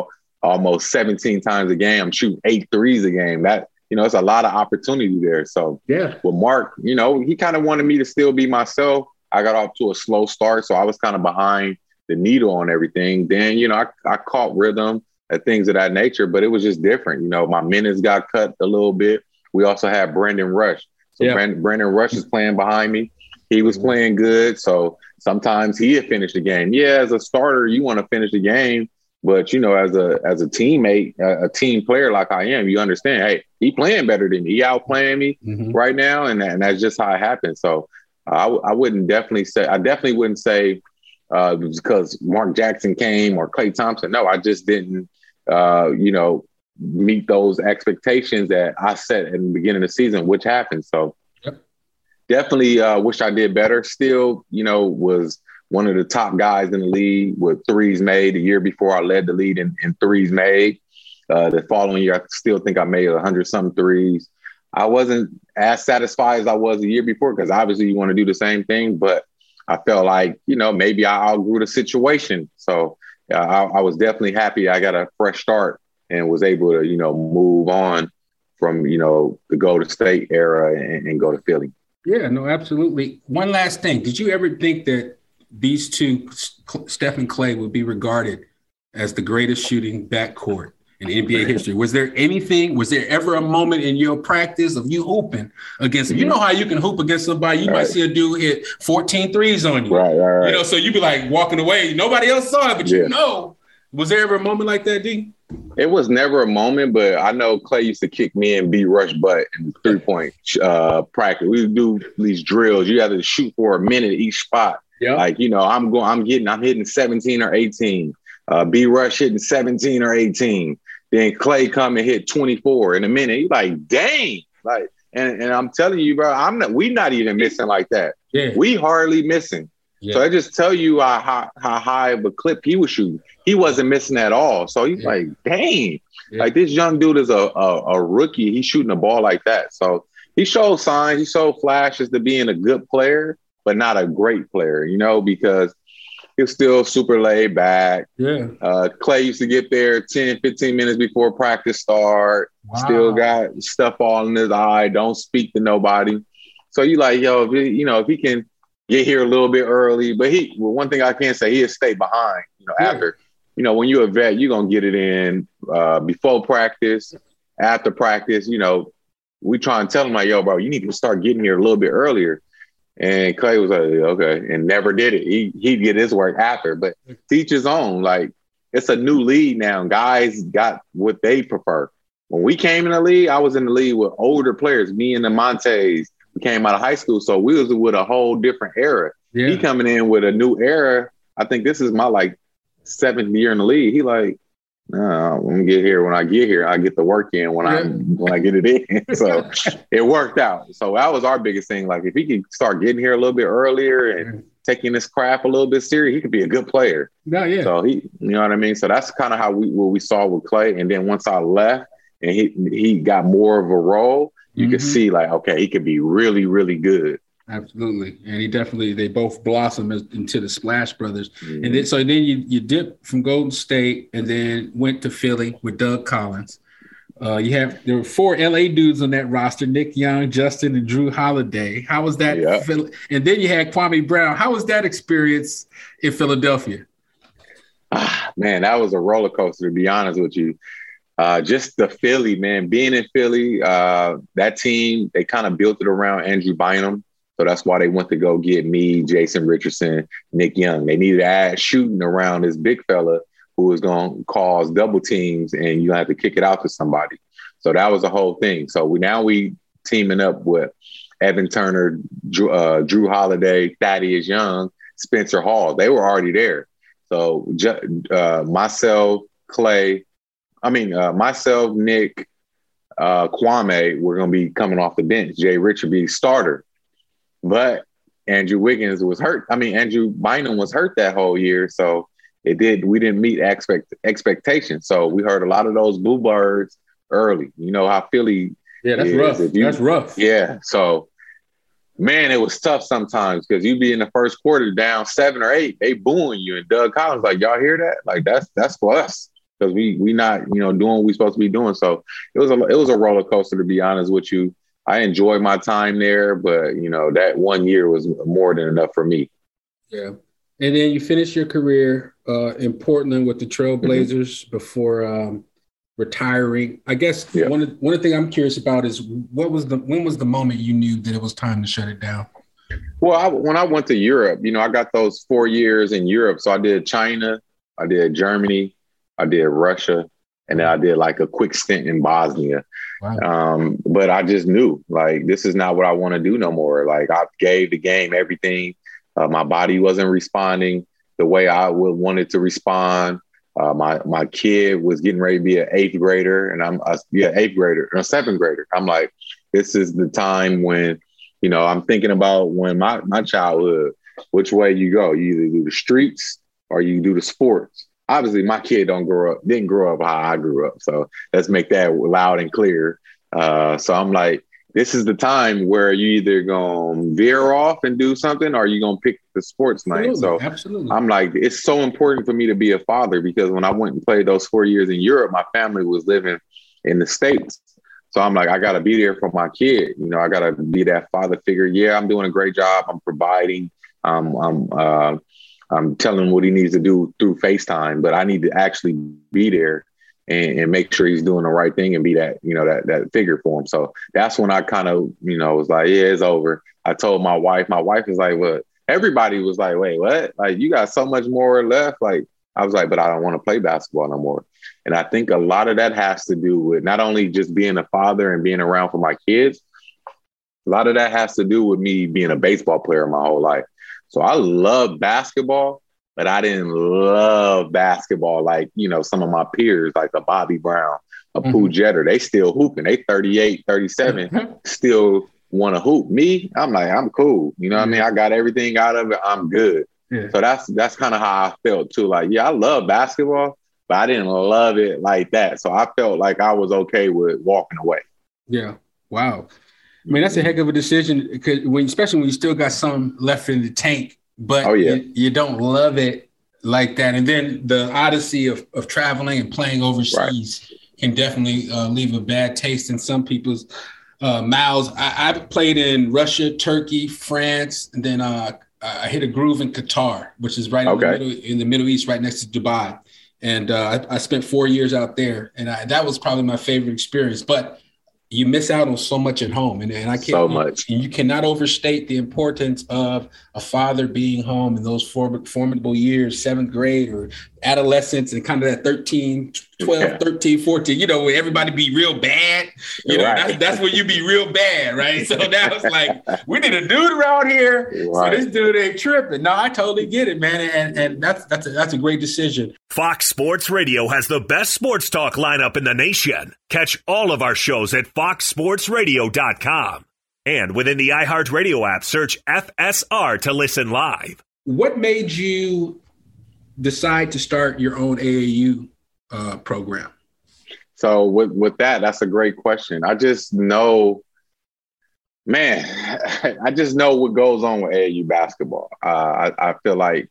almost seventeen times a game. I'm shooting eight threes a game. That, you know, it's a lot of opportunity there. So yeah, with Mark, you know, he kind of wanted me to still be myself. I got off to a slow start, so I was kind of behind the needle on everything. Then, you know, I, I caught rhythm and things of that nature, but it was just different. You know, my minutes got cut a little bit. We also had Brandon Rush. So yeah. Brandon, Brandon Rush is playing behind me. He was playing good. So sometimes he had finished the game. Yeah, as a starter, you want to finish the game. But, you know, as a as a teammate, a, a team player like I am, you understand, hey, he playing better than me. He outplaying me mm-hmm. right now. And, and that's just how it happens. So I, I wouldn't definitely say – I definitely wouldn't say uh, because Mark Jackson came or Klay Thompson. No, I just didn't, uh, you know, meet those expectations that I set in the beginning of the season, which happened. So yep. definitely uh, wish I did better. Still, you know, was one of the top guys in the league with threes made. The year before I led the league in, in threes made. Uh, the following year, I still think I made a hundred some threes. I wasn't as satisfied as I was the year before because obviously you want to do the same thing, but I felt like, you know, maybe I outgrew the situation. So uh, I, I was definitely happy I got a fresh start and was able to, you know, move on from, you know, the Golden State era and, and go to Philly. Yeah, no, absolutely. One last thing. Did you ever think that these two, Steph and Klay, would be regarded as the greatest shooting backcourt in N B A history? Was there anything, was there ever a moment in your practice of you hooping against them? You know how you can hoop against somebody, you right. might see a dude hit fourteen threes on you. Right, right, right. You know, so you'd be like walking away. Nobody else saw it, but yeah. you know. Was there ever a moment like that, D? It was never a moment, but I know Klay used to kick me and B Rush butt in three-point uh, practice. We would do these drills. You had to shoot for a minute each spot. Yep. Like, you know, I'm going, I'm getting, I'm hitting seventeen or eighteen. Uh, B Rush hitting seventeen or eighteen. Then Klay come and hit twenty-four in a minute. You're like, dang. Like, and, and I'm telling you, bro, I'm not, we not even missing like that. Yeah. We hardly missing. Yeah. So I just tell you how, how, how high of a clip he was shooting. He wasn't missing at all. So he's yeah. like, dang, yeah. like this young dude is a, a a rookie. He's shooting a ball like that. So he showed signs, he showed flashes to being a good player, but not a great player, you know, because he was still super laid back. Yeah. Uh, Klay used to get there ten, fifteen minutes before practice start. Wow. Still got stuff all in his eye. Don't speak to nobody. So you like, yo, if he, you know, if he can get here a little bit early, but he, well, one thing I can say, he'll stay behind, you know, yeah. after. You know, when you're a vet, you're going to get it in uh, before practice, after practice. You know, we try and tell him, like, yo, bro, you need to start getting here a little bit earlier. And Klay was like, okay, and never did it. He, he'd get his work after, but teach his own. Like, it's a new league now. Guys got what they prefer. When we came in the league, I was in the league with older players, me and the Montes. We came out of high school, so we was with a whole different era. Yeah. He coming in with a new era. I think this is my, like, seventh year in the league. He like, no, when we get here, when I get here, I get the work in when yeah. I when I get it in. So it worked out. So that was our biggest thing. Like if he could start getting here a little bit earlier and yeah. taking this craft a little bit serious, he could be a good player. Yeah, yeah. So he, you know what I mean? So that's kind of how we what we saw with Klay. And then once I left and he he got more of a role, you mm-hmm. could see like, okay, he could be really, really good. Absolutely. And he definitely, they both blossom as, into the Splash Brothers. Mm-hmm. And then, so then you, you dipped from Golden State and then went to Philly with Doug Collins. Uh, you have, there were four L A dudes on that roster, Nick Young, Justin, and Drew Holiday. How was that? Yeah. Philly? And then you had Kwame Brown. How was that experience in Philadelphia? Ah, man, that was a roller coaster, to be honest with you. Uh, just the Philly, man, being in Philly, uh, that team, they kind of built it around Andrew Bynum. So that's why they went to go get me, Jason Richardson, Nick Young. They needed to add shooting around this big fella who was going to cause double teams and you have to kick it out to somebody. So that was the whole thing. So we now we teaming up with Evan Turner, Drew, uh, Drew Holiday, Thaddeus Young, Spencer Hall. They were already there. So uh, myself, Klay, I mean, uh, myself, Nick, uh, Kwame, we're going to be coming off the bench. Jay Richard be starter. But Andrew Wiggins was hurt. I mean, Andrew Bynum was hurt that whole year. So it did, we didn't meet expect expectations. So we heard a lot of those blue birds early. You know how Philly Yeah, that's is. rough. You, that's rough. Yeah. So, man, it was tough sometimes because you be in the first quarter down seven or eight, they booing you. And Doug Collins like, y'all hear that? Like, that's that's for us. because we we not, you know, doing what we're supposed to be doing. So it was a it was a roller coaster, to be honest with you. I enjoyed my time there, but, you know, that one year was more than enough for me. Yeah. And then you finished your career uh, in Portland with the Trailblazers mm-hmm. before um, retiring. I guess yeah. one of, one of the things I'm curious about is what was the when was the moment you knew that it was time to shut it down? Well, I, when I went to Europe, you know, I got those four years in Europe. So I did China, I did Germany, I did Russia, and then I did like a quick stint in Bosnia. Wow. Um, but I just knew, like, this is not what I want to do no more. Like, I gave the game everything. Uh, my body wasn't responding the way I would want it to respond. Uh, my my kid was getting ready to be an eighth grader, and I'm a, yeah eighth grader, a seventh grader. I'm like, this is the time when, you know, I'm thinking about when my my childhood, which way you go. You either do the streets or you do the sports. Obviously, my kid don't grow up, didn't grow up how I grew up. So let's make that loud and clear. Uh, so I'm like, this is the time where you either gonna veer off and do something, or you gonna pick the sports lane. So absolutely. I'm like, it's so important for me to be a father, because when I went and played those four years in Europe, my family was living in the States. So I'm like, I gotta be there for my kid. You know, I gotta be that father figure. Yeah, I'm doing a great job. I'm providing. Um, I'm uh, I'm telling him what he needs to do through FaceTime, but I need to actually be there and, and make sure he's doing the right thing and be that, you know, that that figure for him. So that's when I kind of, you know, was like, yeah, it's over. I told my wife, my wife was like, what? Everybody was like, wait, what? Like, you got so much more left. Like, I was like, but I don't want to play basketball no more. And I think a lot of that has to do with not only just being a father and being around for my kids. A lot of that has to do with me being a baseball player my whole life. So I love basketball, but I didn't love basketball like, you know, some of my peers, like a Bobby Brown, a mm-hmm. Pooh Jeter. They still hooping. They thirty-eight, thirty-seven, mm-hmm. still want to hoop. Me, I'm like, I'm cool. You know what mm-hmm. I mean? I got everything out of it. I'm good. Yeah. So that's that's kind of how I felt too. Like, yeah, I love basketball, but I didn't love it like that. So I felt like I was okay with walking away. Yeah. Wow. I mean, that's a heck of a decision, because when, especially when you still got some left in the tank, but oh, yeah. you, you don't love it like that. And then the odyssey of, of traveling and playing overseas right. can definitely uh, leave a bad taste in some people's uh, mouths. I, I played in Russia, Turkey, France, and then uh, I hit a groove in Qatar, which is right okay. in, the middle, in the Middle East, right next to Dubai. And uh, I, I spent four years out there, and I, that was probably my favorite experience. But you miss out on so much at home. And, and I can't, so much. You cannot overstate the importance of a father being home in those form, formidable years, seventh grade or adolescence, and kind of that thirteen, twelve, yeah. thirteen, fourteen, you know, where everybody be real bad. You know, right. that's, that's when you be real bad, right? So now it's like, we need a dude around here. Right. So this dude ain't tripping. No, I totally get it, man. And, and that's, that's, a, that's a great decision. Fox Sports Radio has the best sports talk lineup in the nation. Catch all of our shows at fox sports radio dot com. And within the iHeartRadio app, search F S R to listen live. What made you decide to start your own A A U uh, program? So with, with that, that's a great question. I just know, man, I just know what goes on with A A U basketball. Uh, I, I feel like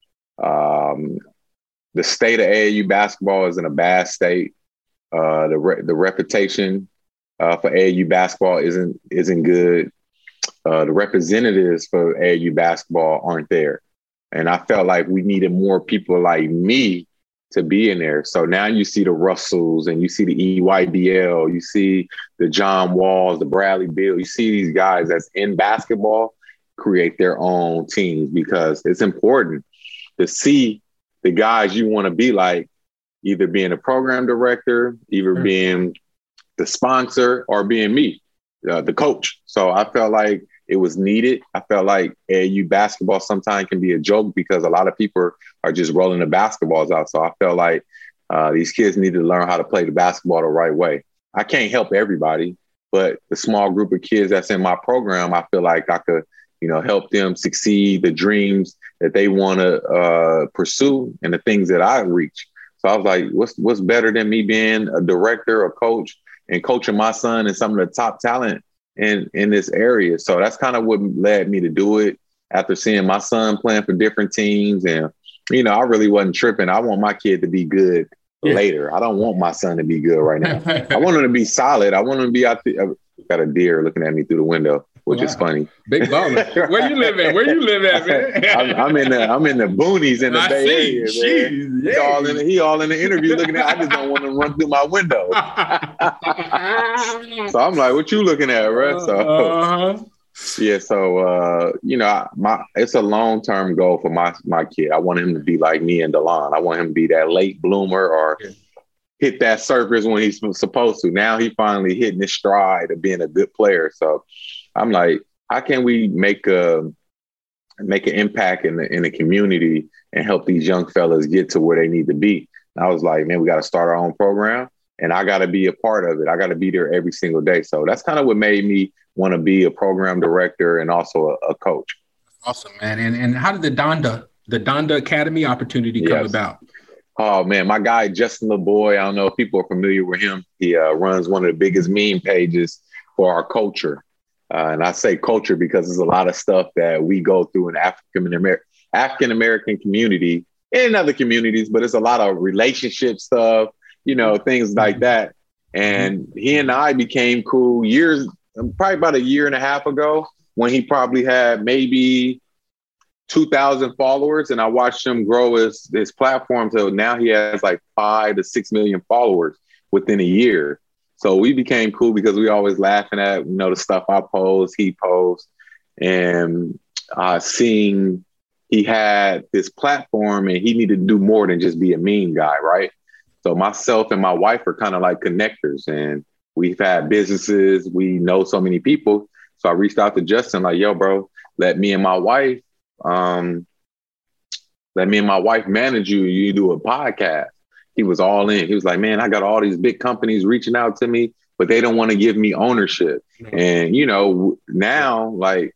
um, the state of A A U basketball is in a bad state. Uh, the re- the reputation uh, for A A U basketball isn't isn't good. Uh, the representatives for A A U basketball aren't there. And I felt like we needed more people like me to be in there. So now you see the Russells and you see the E Y B L, you see the John Walls, the Bradley Beal, you see these guys that's in basketball create their own teams, because it's important to see the guys you want to be like, either being a program director, either mm-hmm. being the sponsor, or being me, uh, the coach. So I felt like it was needed. I felt like A A U basketball sometimes can be a joke because a lot of people are just rolling the basketballs out. So I felt like uh, these kids need to learn how to play the basketball the right way. I can't help everybody, but the small group of kids that's in my program, I feel like I could, you know, help them succeed, the dreams that they want to uh, pursue and the things that I reach. So I was like, what's what's better than me being a director, a coach, and coaching my son and some of the top talent in, in this area. So that's kind of what led me to do it after seeing my son playing for different teams. And, you know, I really wasn't tripping. I want my kid to be good yeah. later. I don't want my son to be good right now. I want him to be solid. I want him to be out there. I've got a deer looking at me through the window, which wow. is funny. Big baller. Where you live at? Where you live at, man? I'm, I'm in the I'm in the boonies in the I Bay see. Area. Jeez, man. He all in the, he all in the interview looking at. I just don't want him to run through my window. So I'm like, what you looking at, bro? So uh-huh. yeah, so uh, you know, my it's a long term goal for my my kid. I want him to be like me and DeLon. I want him to be that late bloomer or yeah. hit that surface when he's supposed to. Now he finally hitting his stride of being a good player. So I'm like, how can we make a make an impact in the in the community and help these young fellas get to where they need to be? And I was like, man, we got to start our own program, and I got to be a part of it. I got to be there every single day. So that's kind of what made me want to be a program director and also a, a coach. Awesome, man. And and how did the Donda the Donda Academy opportunity come yes. about? Oh, man, my guy, Justin LeBoy, I don't know if people are familiar with him. He uh, runs one of the biggest meme pages for our culture. Uh, and I say culture because there's a lot of stuff that we go through in African American African American community and in other communities, but it's a lot of relationship stuff, you know, things like that. And he and I became cool years, probably about a year and a half ago, when he probably had maybe two thousand followers, and I watched him grow his, his platform. So now he has like five to six million followers within a year. So we became cool because we always laughing at, you know, the stuff I post, he posts, and uh, seeing he had this platform and he needed to do more than just be a meme guy, right? So myself and my wife are kind of like connectors, and we've had businesses. We know so many people. So I reached out to Justin like, yo, bro, let me and my wife, um, let me and my wife manage you. You do a podcast. He was all in. He was like, man, I got all these big companies reaching out to me, but they don't want to give me ownership. Mm-hmm. And, you know, now, like,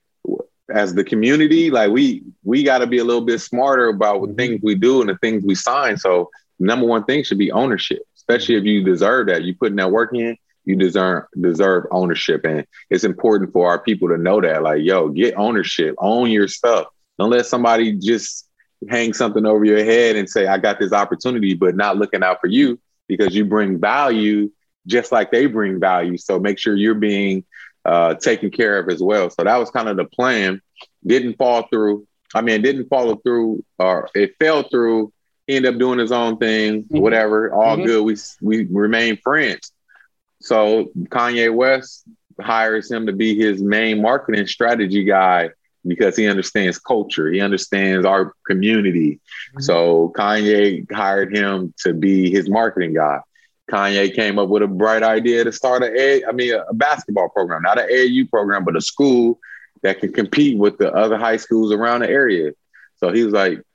as the community, like we we got to be a little bit smarter about what mm-hmm. things we do and the things we sign. So number one thing should be ownership, especially if you deserve that. You putting that work in, you deserve deserve ownership. And it's important for our people to know that, like, yo, get ownership, own your stuff. Don't let somebody just hang something over your head and say, I got this opportunity, but not looking out for you, because you bring value just like they bring value. So make sure you're being uh, taken care of as well. So that was kind of the plan. Didn't fall through. I mean, it didn't follow through, or it fell through. He ended up doing his own thing, mm-hmm. whatever, all mm-hmm. good. We, we remain friends. So Kanye West hires him to be his main marketing strategy guy, because he understands culture. He understands our community. Mm-hmm. So Kanye hired him to be his marketing guy. Kanye came up with a bright idea to start a, I mean, a basketball program, not an A A U program, but a school that can compete with the other high schools around the area. So he was like,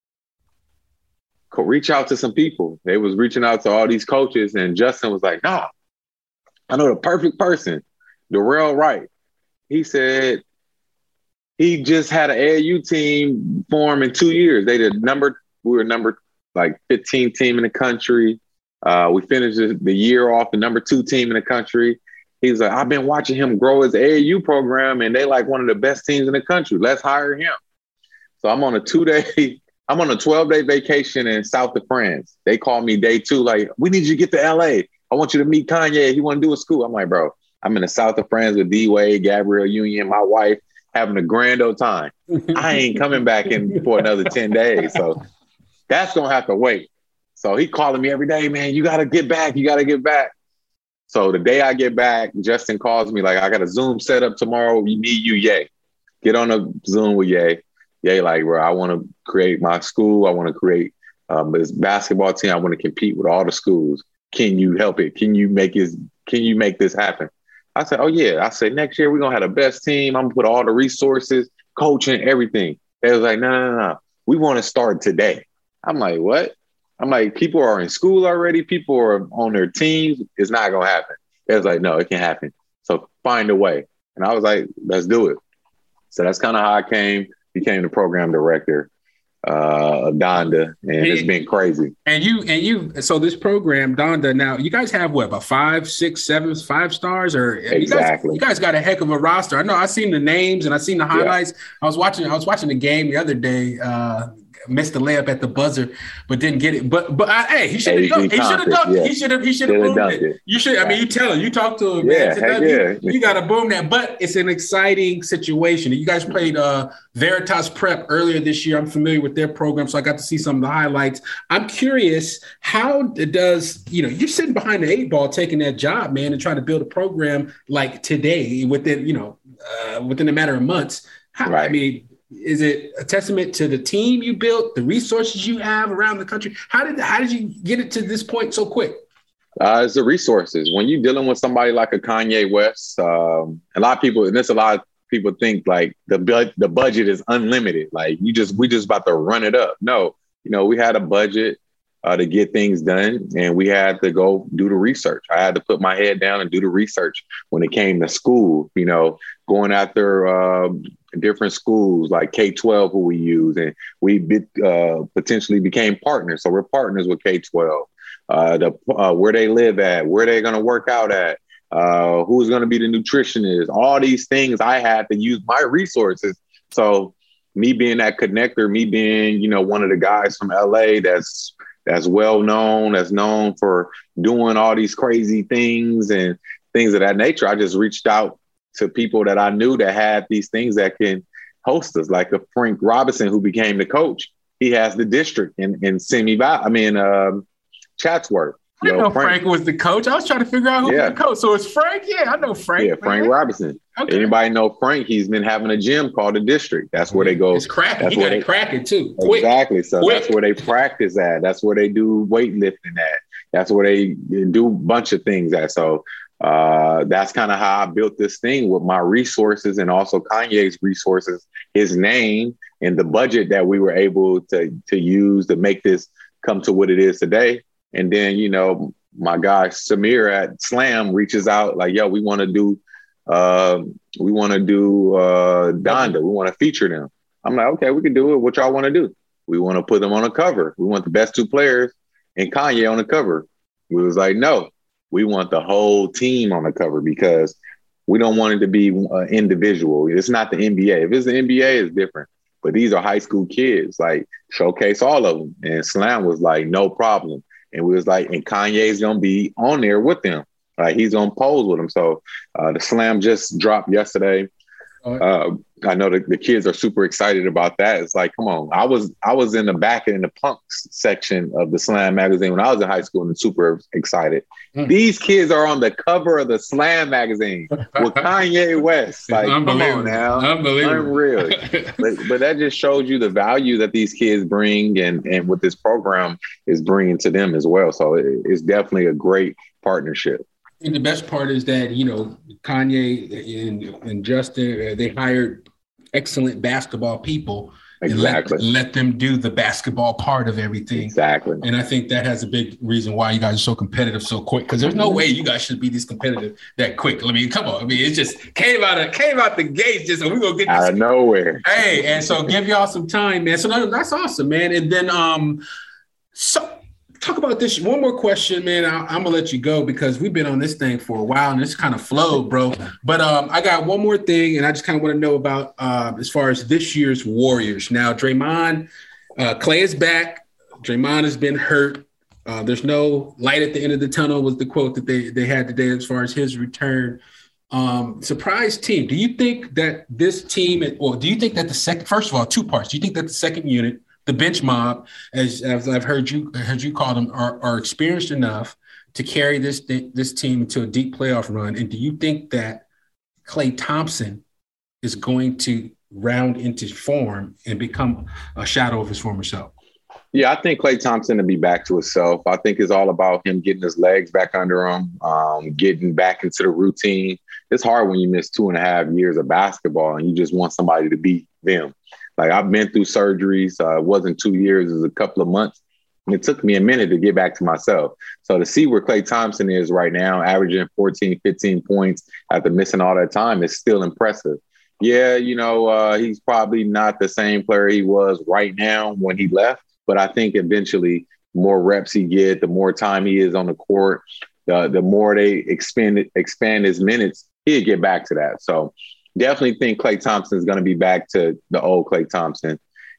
reach out to some people. They was reaching out to all these coaches, and Justin was like, nah, I know the perfect person, Darrell Wright. He said, he just had an A A U team form in two years. They did number, we were number like fifteen team in the country. Uh, we finished the year off the number two team in the country. He's like, I've been watching him grow his A A U program, and they like one of the best teams in the country. Let's hire him. So I'm on a two day, I'm on a twelve day vacation in south of France. They called me day two, like, we need you to get to L A. I want you to meet Kanye. He want to do a school. I'm like, bro, I'm in the south of France with D-Wade, Gabrielle Union, my wife, having a grand old time. I ain't coming back in for another ten days. So that's going to have to wait. So he calling me every day, man, you got to get back. You got to get back. So the day I get back, Justin calls me like, I got a Zoom set up tomorrow. We need you, Ye. Get on a Zoom with Ye. Ye like, bro, I want to create my school. I want to create um, this basketball team. I want to compete with all the schools. Can you help it? Can you make his, can you make this happen? I said, oh, yeah. I said, next year we're going to have the best team. I'm going to put all the resources, coaching, everything. They was like, no, no, no, no. We want to start today. I'm like, what? I'm like, people are in school already. People are on their teams. It's not going to happen. They was like, no, it can happen. So find a way. And I was like, let's do it. So that's kind of how I came, became the program director uh, of Donda, and, and it's been crazy. And you, and you, so this program, Donda, now you guys have what, about five, six, seven, five stars, or exactly? You guys, you guys got a heck of a roster. I know. I seen the names and I seen the highlights. Yeah. I was watching. I was watching the game the other day. Uh, missed the layup at the buzzer, but didn't get it. But but I, hey, he should have dunked. He should have dunked. Yeah. He should have. He should have boomed it. it. You should. I mean, you tell him. You talk to him. Yeah, man. yeah. You, you got to boom that. But it's an exciting situation. You guys played uh, Veritas Prep earlier this year. I'm familiar with their program, so I got to see some of the highlights. I'm curious, how does you know you're sitting behind the eight ball, taking that job, man, and trying to build a program like today within you know uh, within a matter of months. How, right. I mean. Is it a testament to the team you built, the resources you have around the country? How did how did you get it to this point so quick? Uh, it's the resources. When you're dealing with somebody like a Kanye West, um, a lot of people, and this a lot of people think like the bu- the budget is unlimited. Like you just we just about to run it up. No, you know we had a budget uh, to get things done, and we had to go do the research. I had to put my head down and do the research when it came to school. You know, going after. Uh, different schools like K twelve who we use, and we be, uh, potentially became partners. So we're partners with K twelve, uh, the, uh, where they live at, where they're going to work out at, uh, who's going to be the nutritionist, all these things I had to use my resources. So me being that connector, me being, you know, one of the guys from L A that's, that's well known, that's known for doing all these crazy things and things of that nature. I just reached out to people that I knew that had these things that can host us, like a Frank Robinson, who became the coach. He has the district in, in Simi Valley, I mean, um, Chatsworth. I didn't know Frank. Frank was the coach. I was trying to figure out who yeah. was the coach. So it's Frank? Yeah, I know Frank. Yeah, Frank man. Robinson. Okay. Anybody know Frank? He's been having a gym called the District. That's where they go. It's cracking. He got they, it cracking too. Exactly. Quick. So Quick. That's where they practice at. That's where they do weightlifting at. That's where they do a bunch of things at. So Uh, that's kind of how I built this thing with my resources and also Kanye's resources, his name and the budget that we were able to, to use to make this come to what it is today. And then, you know, my guy Samir at Slam reaches out like, yo, we want to do, uh, we want to do uh, Donda. We want to feature them. I'm like, okay, we can do it. What y'all want to do? We want to put them on a cover. We want the best two players and Kanye on the cover. We was like, no. We want the whole team on the cover because we don't want it to be uh, individual. It's not the N B A. If it's the N B A, it's different. But these are high school kids. Like, showcase all of them. And Slam was like, no problem. And we was like, and Kanye's going to be on there with them. Like, he's going to pose with them. So uh, the Slam just dropped yesterday. Uh, I know the, the kids are super excited about that. It's like, come on. I was I was in the back in the punks section of the Slam magazine when I was in high school and super excited. Mm. These kids are on the cover of the Slam magazine with Kanye West. Like, come on now. Unbelievable. Unreal. but, but that just shows you the value that these kids bring and, and what this program is bringing to them as well. So it, it's definitely a great partnership. And the best part is that, you know, Kanye and, and Justin, they hired excellent basketball people. Exactly. And let, let them do the basketball part of everything. Exactly. And I think that has a big reason why you guys are so competitive so quick, because there's no way you guys should be this competitive that quick. I mean, come on. I mean, it just came out of came out the gates just, and we're going to get this. Out of nowhere. Hey, and so give y'all some time, man. So that's awesome, man. And then, um, so. Talk about this. One more question, man. I, I'm gonna let you go because we've been on this thing for a while and it's kind of flowed, bro. But um, I got one more thing, and I just kind of want to know about uh, as far as this year's Warriors. Now, Draymond, uh, Clay is back. Draymond has been hurt. Uh, there's no light at the end of the tunnel was the quote that they they had today as far as his return. Um, surprise team. Do you think that this team, or do you think that the second? First of all, two parts. Do you think that the second unit, the bench mob, as, as I've heard you heard you call them, are, are experienced enough to carry this this team into a deep playoff run? And do you think that Klay Thompson is going to round into form and become a shadow of his former self? Yeah, I think Klay Thompson will be back to himself. I think it's all about him getting his legs back under him, um, getting back into the routine. It's hard when you miss two and a half years of basketball and you just want somebody to beat them. Like, I've been through surgeries. Uh, it wasn't two years, it was a couple of months. And it took me a minute to get back to myself. So to see where Klay Thompson is right now, averaging fourteen, fifteen points after missing all that time, is still impressive. Yeah, you know, uh, he's probably not the same player he was right now when he left. But I think eventually more reps he get, the more time he is on the court, the, the more they expand, expand his minutes, he'll get back to that. So definitely think Klay Thompson is going to be back to the old Klay Thompson.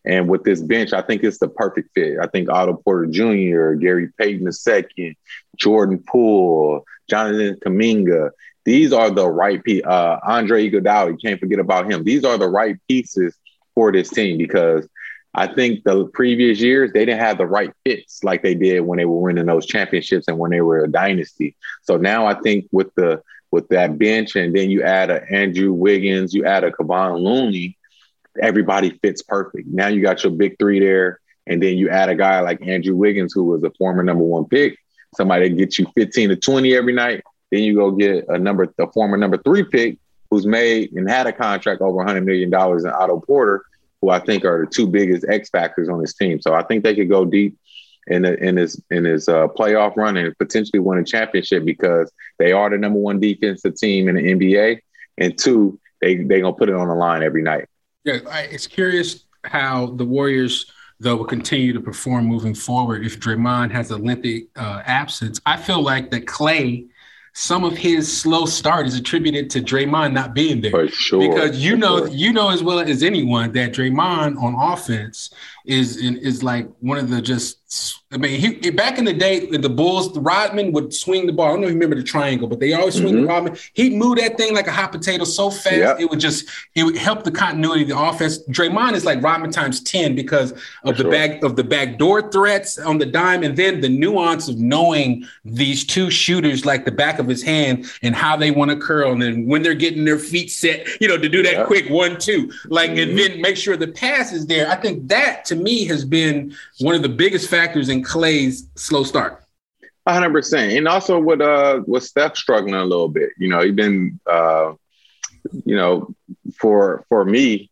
And with this bench, I think it's the perfect fit. I think Otto Porter Junior, Gary Payton the second, Jordan Poole, Jonathan Kuminga, these are the right pieces. Uh, Andre Iguodala, can't forget about him. These are the right pieces for this team because I think the previous years, they didn't have the right fits like they did when they were winning those championships and when they were a dynasty. So now I think with the with that bench and then you add a Andrew Wiggins, you add a Kevon Looney, everybody fits perfect. Now you got your big three there, and then you add a guy like Andrew Wiggins, who was a former number one pick, somebody that gets you fifteen to twenty every night. Then you go get a number, a former number three pick who's made and had a contract over one hundred million dollars in Otto Porter, who I think are the two biggest X factors on this team. So I think they could go deep in the, in his in his uh, playoff run and potentially win a championship because they are the number one defensive team in the N B A, and two, they they gonna put it on the line every night. Yeah, I, it's curious how the Warriors, though, will continue to perform moving forward if Draymond has a lengthy uh, absence. I feel like that Klay, some of his slow start is attributed to Draymond not being there. For sure. Because you For know, sure. you know as well as anyone that Draymond on offense is is like one of the just. I mean, he back in the day, the Bulls, Rodman would swing the ball. I don't know if you remember the triangle, but they always swing Mm-hmm. the Rodman. He'd move that thing like a hot potato so fast, Yep. it would just it would help the continuity of the offense. Draymond is like Rodman times ten because of For the sure. back of the backdoor threats on the dime, and then the nuance of knowing these two shooters like the back of his hand and how they want to curl, and then when they're getting their feet set, you know, to do that Yep. quick one two, like Mm-hmm. and then make sure the pass is there. I think that to me has been one of the biggest factors in Klay's slow start. one hundred percent. And also with uh with Steph struggling a little bit. You know, he's been uh you know, for for me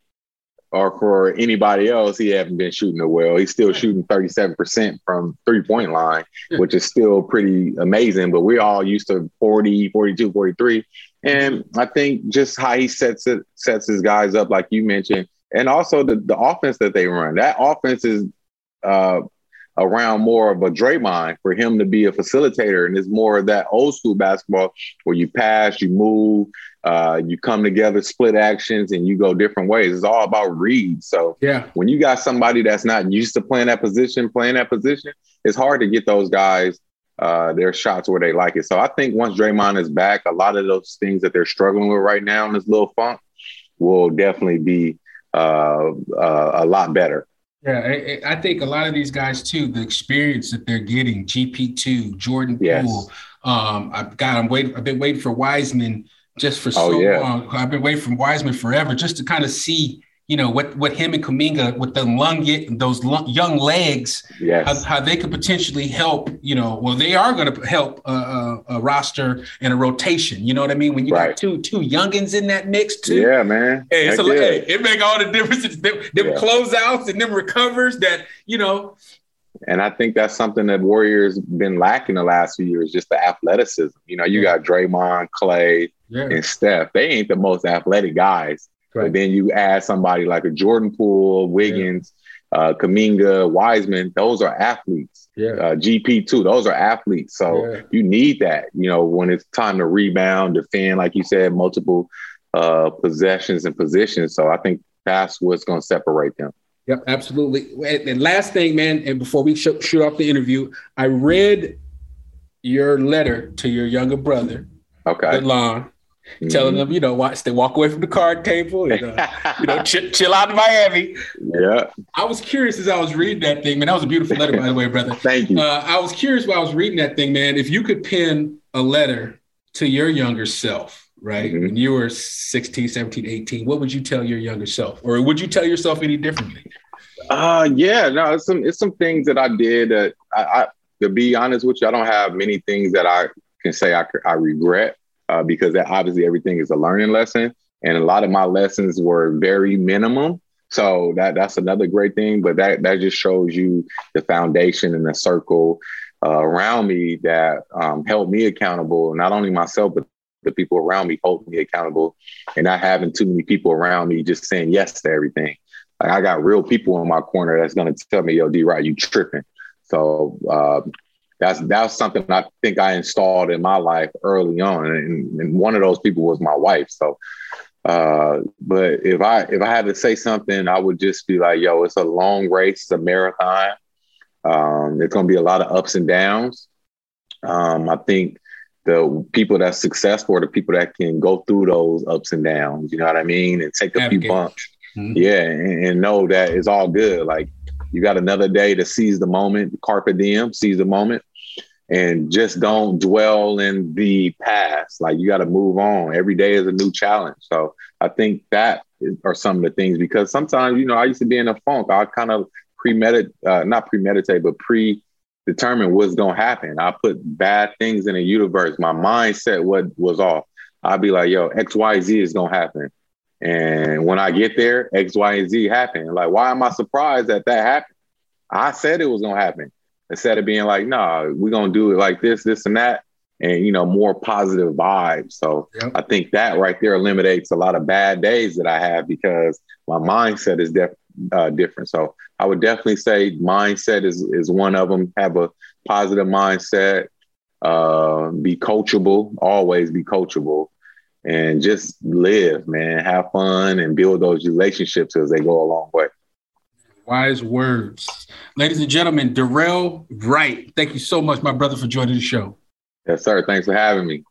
or for anybody else, he hasn't been shooting it well. He's still shooting thirty-seven percent from three-point line, Yeah. which is still pretty amazing. But we're all used to forty, forty-two, forty-three. And I think just how he sets it sets his guys up, like you mentioned, and also the, the offense that they run. That offense is uh around more of a Draymond for him to be a facilitator. And it's more of that old school basketball where you pass, you move, uh, you come together, split actions, and you go different ways. It's all about reads. So Yeah. when you got somebody that's not used to playing that position, playing that position, it's hard to get those guys uh, their shots where they like it. So I think once Draymond is back, a lot of those things that they're struggling with right now in this little funk will definitely be uh, uh, a lot better. Yeah, I, I think a lot of these guys too, the experience that they're getting, G P two, Jordan Yes. Poole. Um, I've got, I'm waiting. I've been waiting for Wiseman just for Oh, so yeah. long. I've been waiting for Wiseman forever, just to kind of see, you know, what what him and Kuminga with the lung, those lung, young legs, Yes. how, how they could potentially help. You know, well, they are going to help a, a, a roster and a rotation. You know what I mean? When you Right. got two two youngins in that mix too. Yeah, man. Hey, Heck it's a, yeah. hey, it make all the difference. It's them, them Yeah. closeouts and them recovers that, you know. And I think that's something that Warriors been lacking the last few years, just the athleticism. You know, you Yeah. got Draymond, Klay, Yeah. and Steph. They ain't the most athletic guys. Right. But then you add somebody like a Jordan Poole, Wiggins, uh, Kuminga, Wiseman. Those are athletes. Yeah. Uh, G P two, those are athletes. So Yeah. you need that, you know, when it's time to rebound, defend, like you said, multiple uh, possessions and positions. So I think that's what's going to separate them. Yep, absolutely. And and last thing, man, and before we sh- shoot off the interview, I read your letter to your younger brother, Okay. Delon, telling him, you know, watch, they walk away from the card table and, uh, you know, chill, chill out in Miami. Yeah. I was curious as I was reading that thing, man. That was a beautiful letter, by the way, brother. Thank you. Uh, I was curious while I was reading that thing, man, if you could pen a letter to your younger self, right? Mhm. When you were sixteen, seventeen, eighteen, what would you tell your younger self? Or would you tell yourself any differently? Uh, yeah, no, it's some it's some things that I did that I, I to be honest with you, I don't have many things that I can say I, I regret uh, because that obviously everything is a learning lesson, and a lot of my lessons were very minimum. So that that's another great thing, but that that just shows you the foundation and the circle uh, around me that um, held me accountable, not only myself but the people around me hold me accountable, and not having too many people around me just saying yes to everything. Like I got real people in my corner that's going to tell me, yo, D-Rod, you tripping. So uh, that's that's something I think I installed in my life early on. And, and one of those people was my wife. So Uh, but if I if I had to say something, I would just be like, yo, it's a long race, it's a marathon. Um, there's gonna be a lot of ups and downs. Um, I think the people that's successful are the people that can go through those ups and downs, you know what I mean? And take a Navigate. few bumps. Mm-hmm. Yeah, and, and know that it's all good. Like, you got another day to seize the moment, carpe diem, seize the moment, and just don't dwell in the past. Like, you got to move on. Every day is a new challenge. So I think that are some of the things, because sometimes, you know, I used to be in a funk. I kind of premeditate, uh, not premeditate, but predetermine what's going to happen. I put bad things in the universe. My mindset what was off. I'd be like, yo, X, Y, Z is going to happen. And when I get there, X, Y, and Z happen. Like, why am I surprised that that happened? I said it was going to happen. Instead of being like, nah, we're going to do it like this, this, and that. And, you know, more positive vibes. So yep. I think that right there eliminates a lot of bad days that I have, because my mindset is def- uh, different. So I would definitely say mindset is, is one of them. Have a positive mindset, uh, be coachable, always be coachable. And just live, man, have fun and build those relationships as they go a long way. Wise words. Ladies and gentlemen, Darrell Wright, thank you so much, my brother, for joining the show. Yes, sir. Thanks for having me.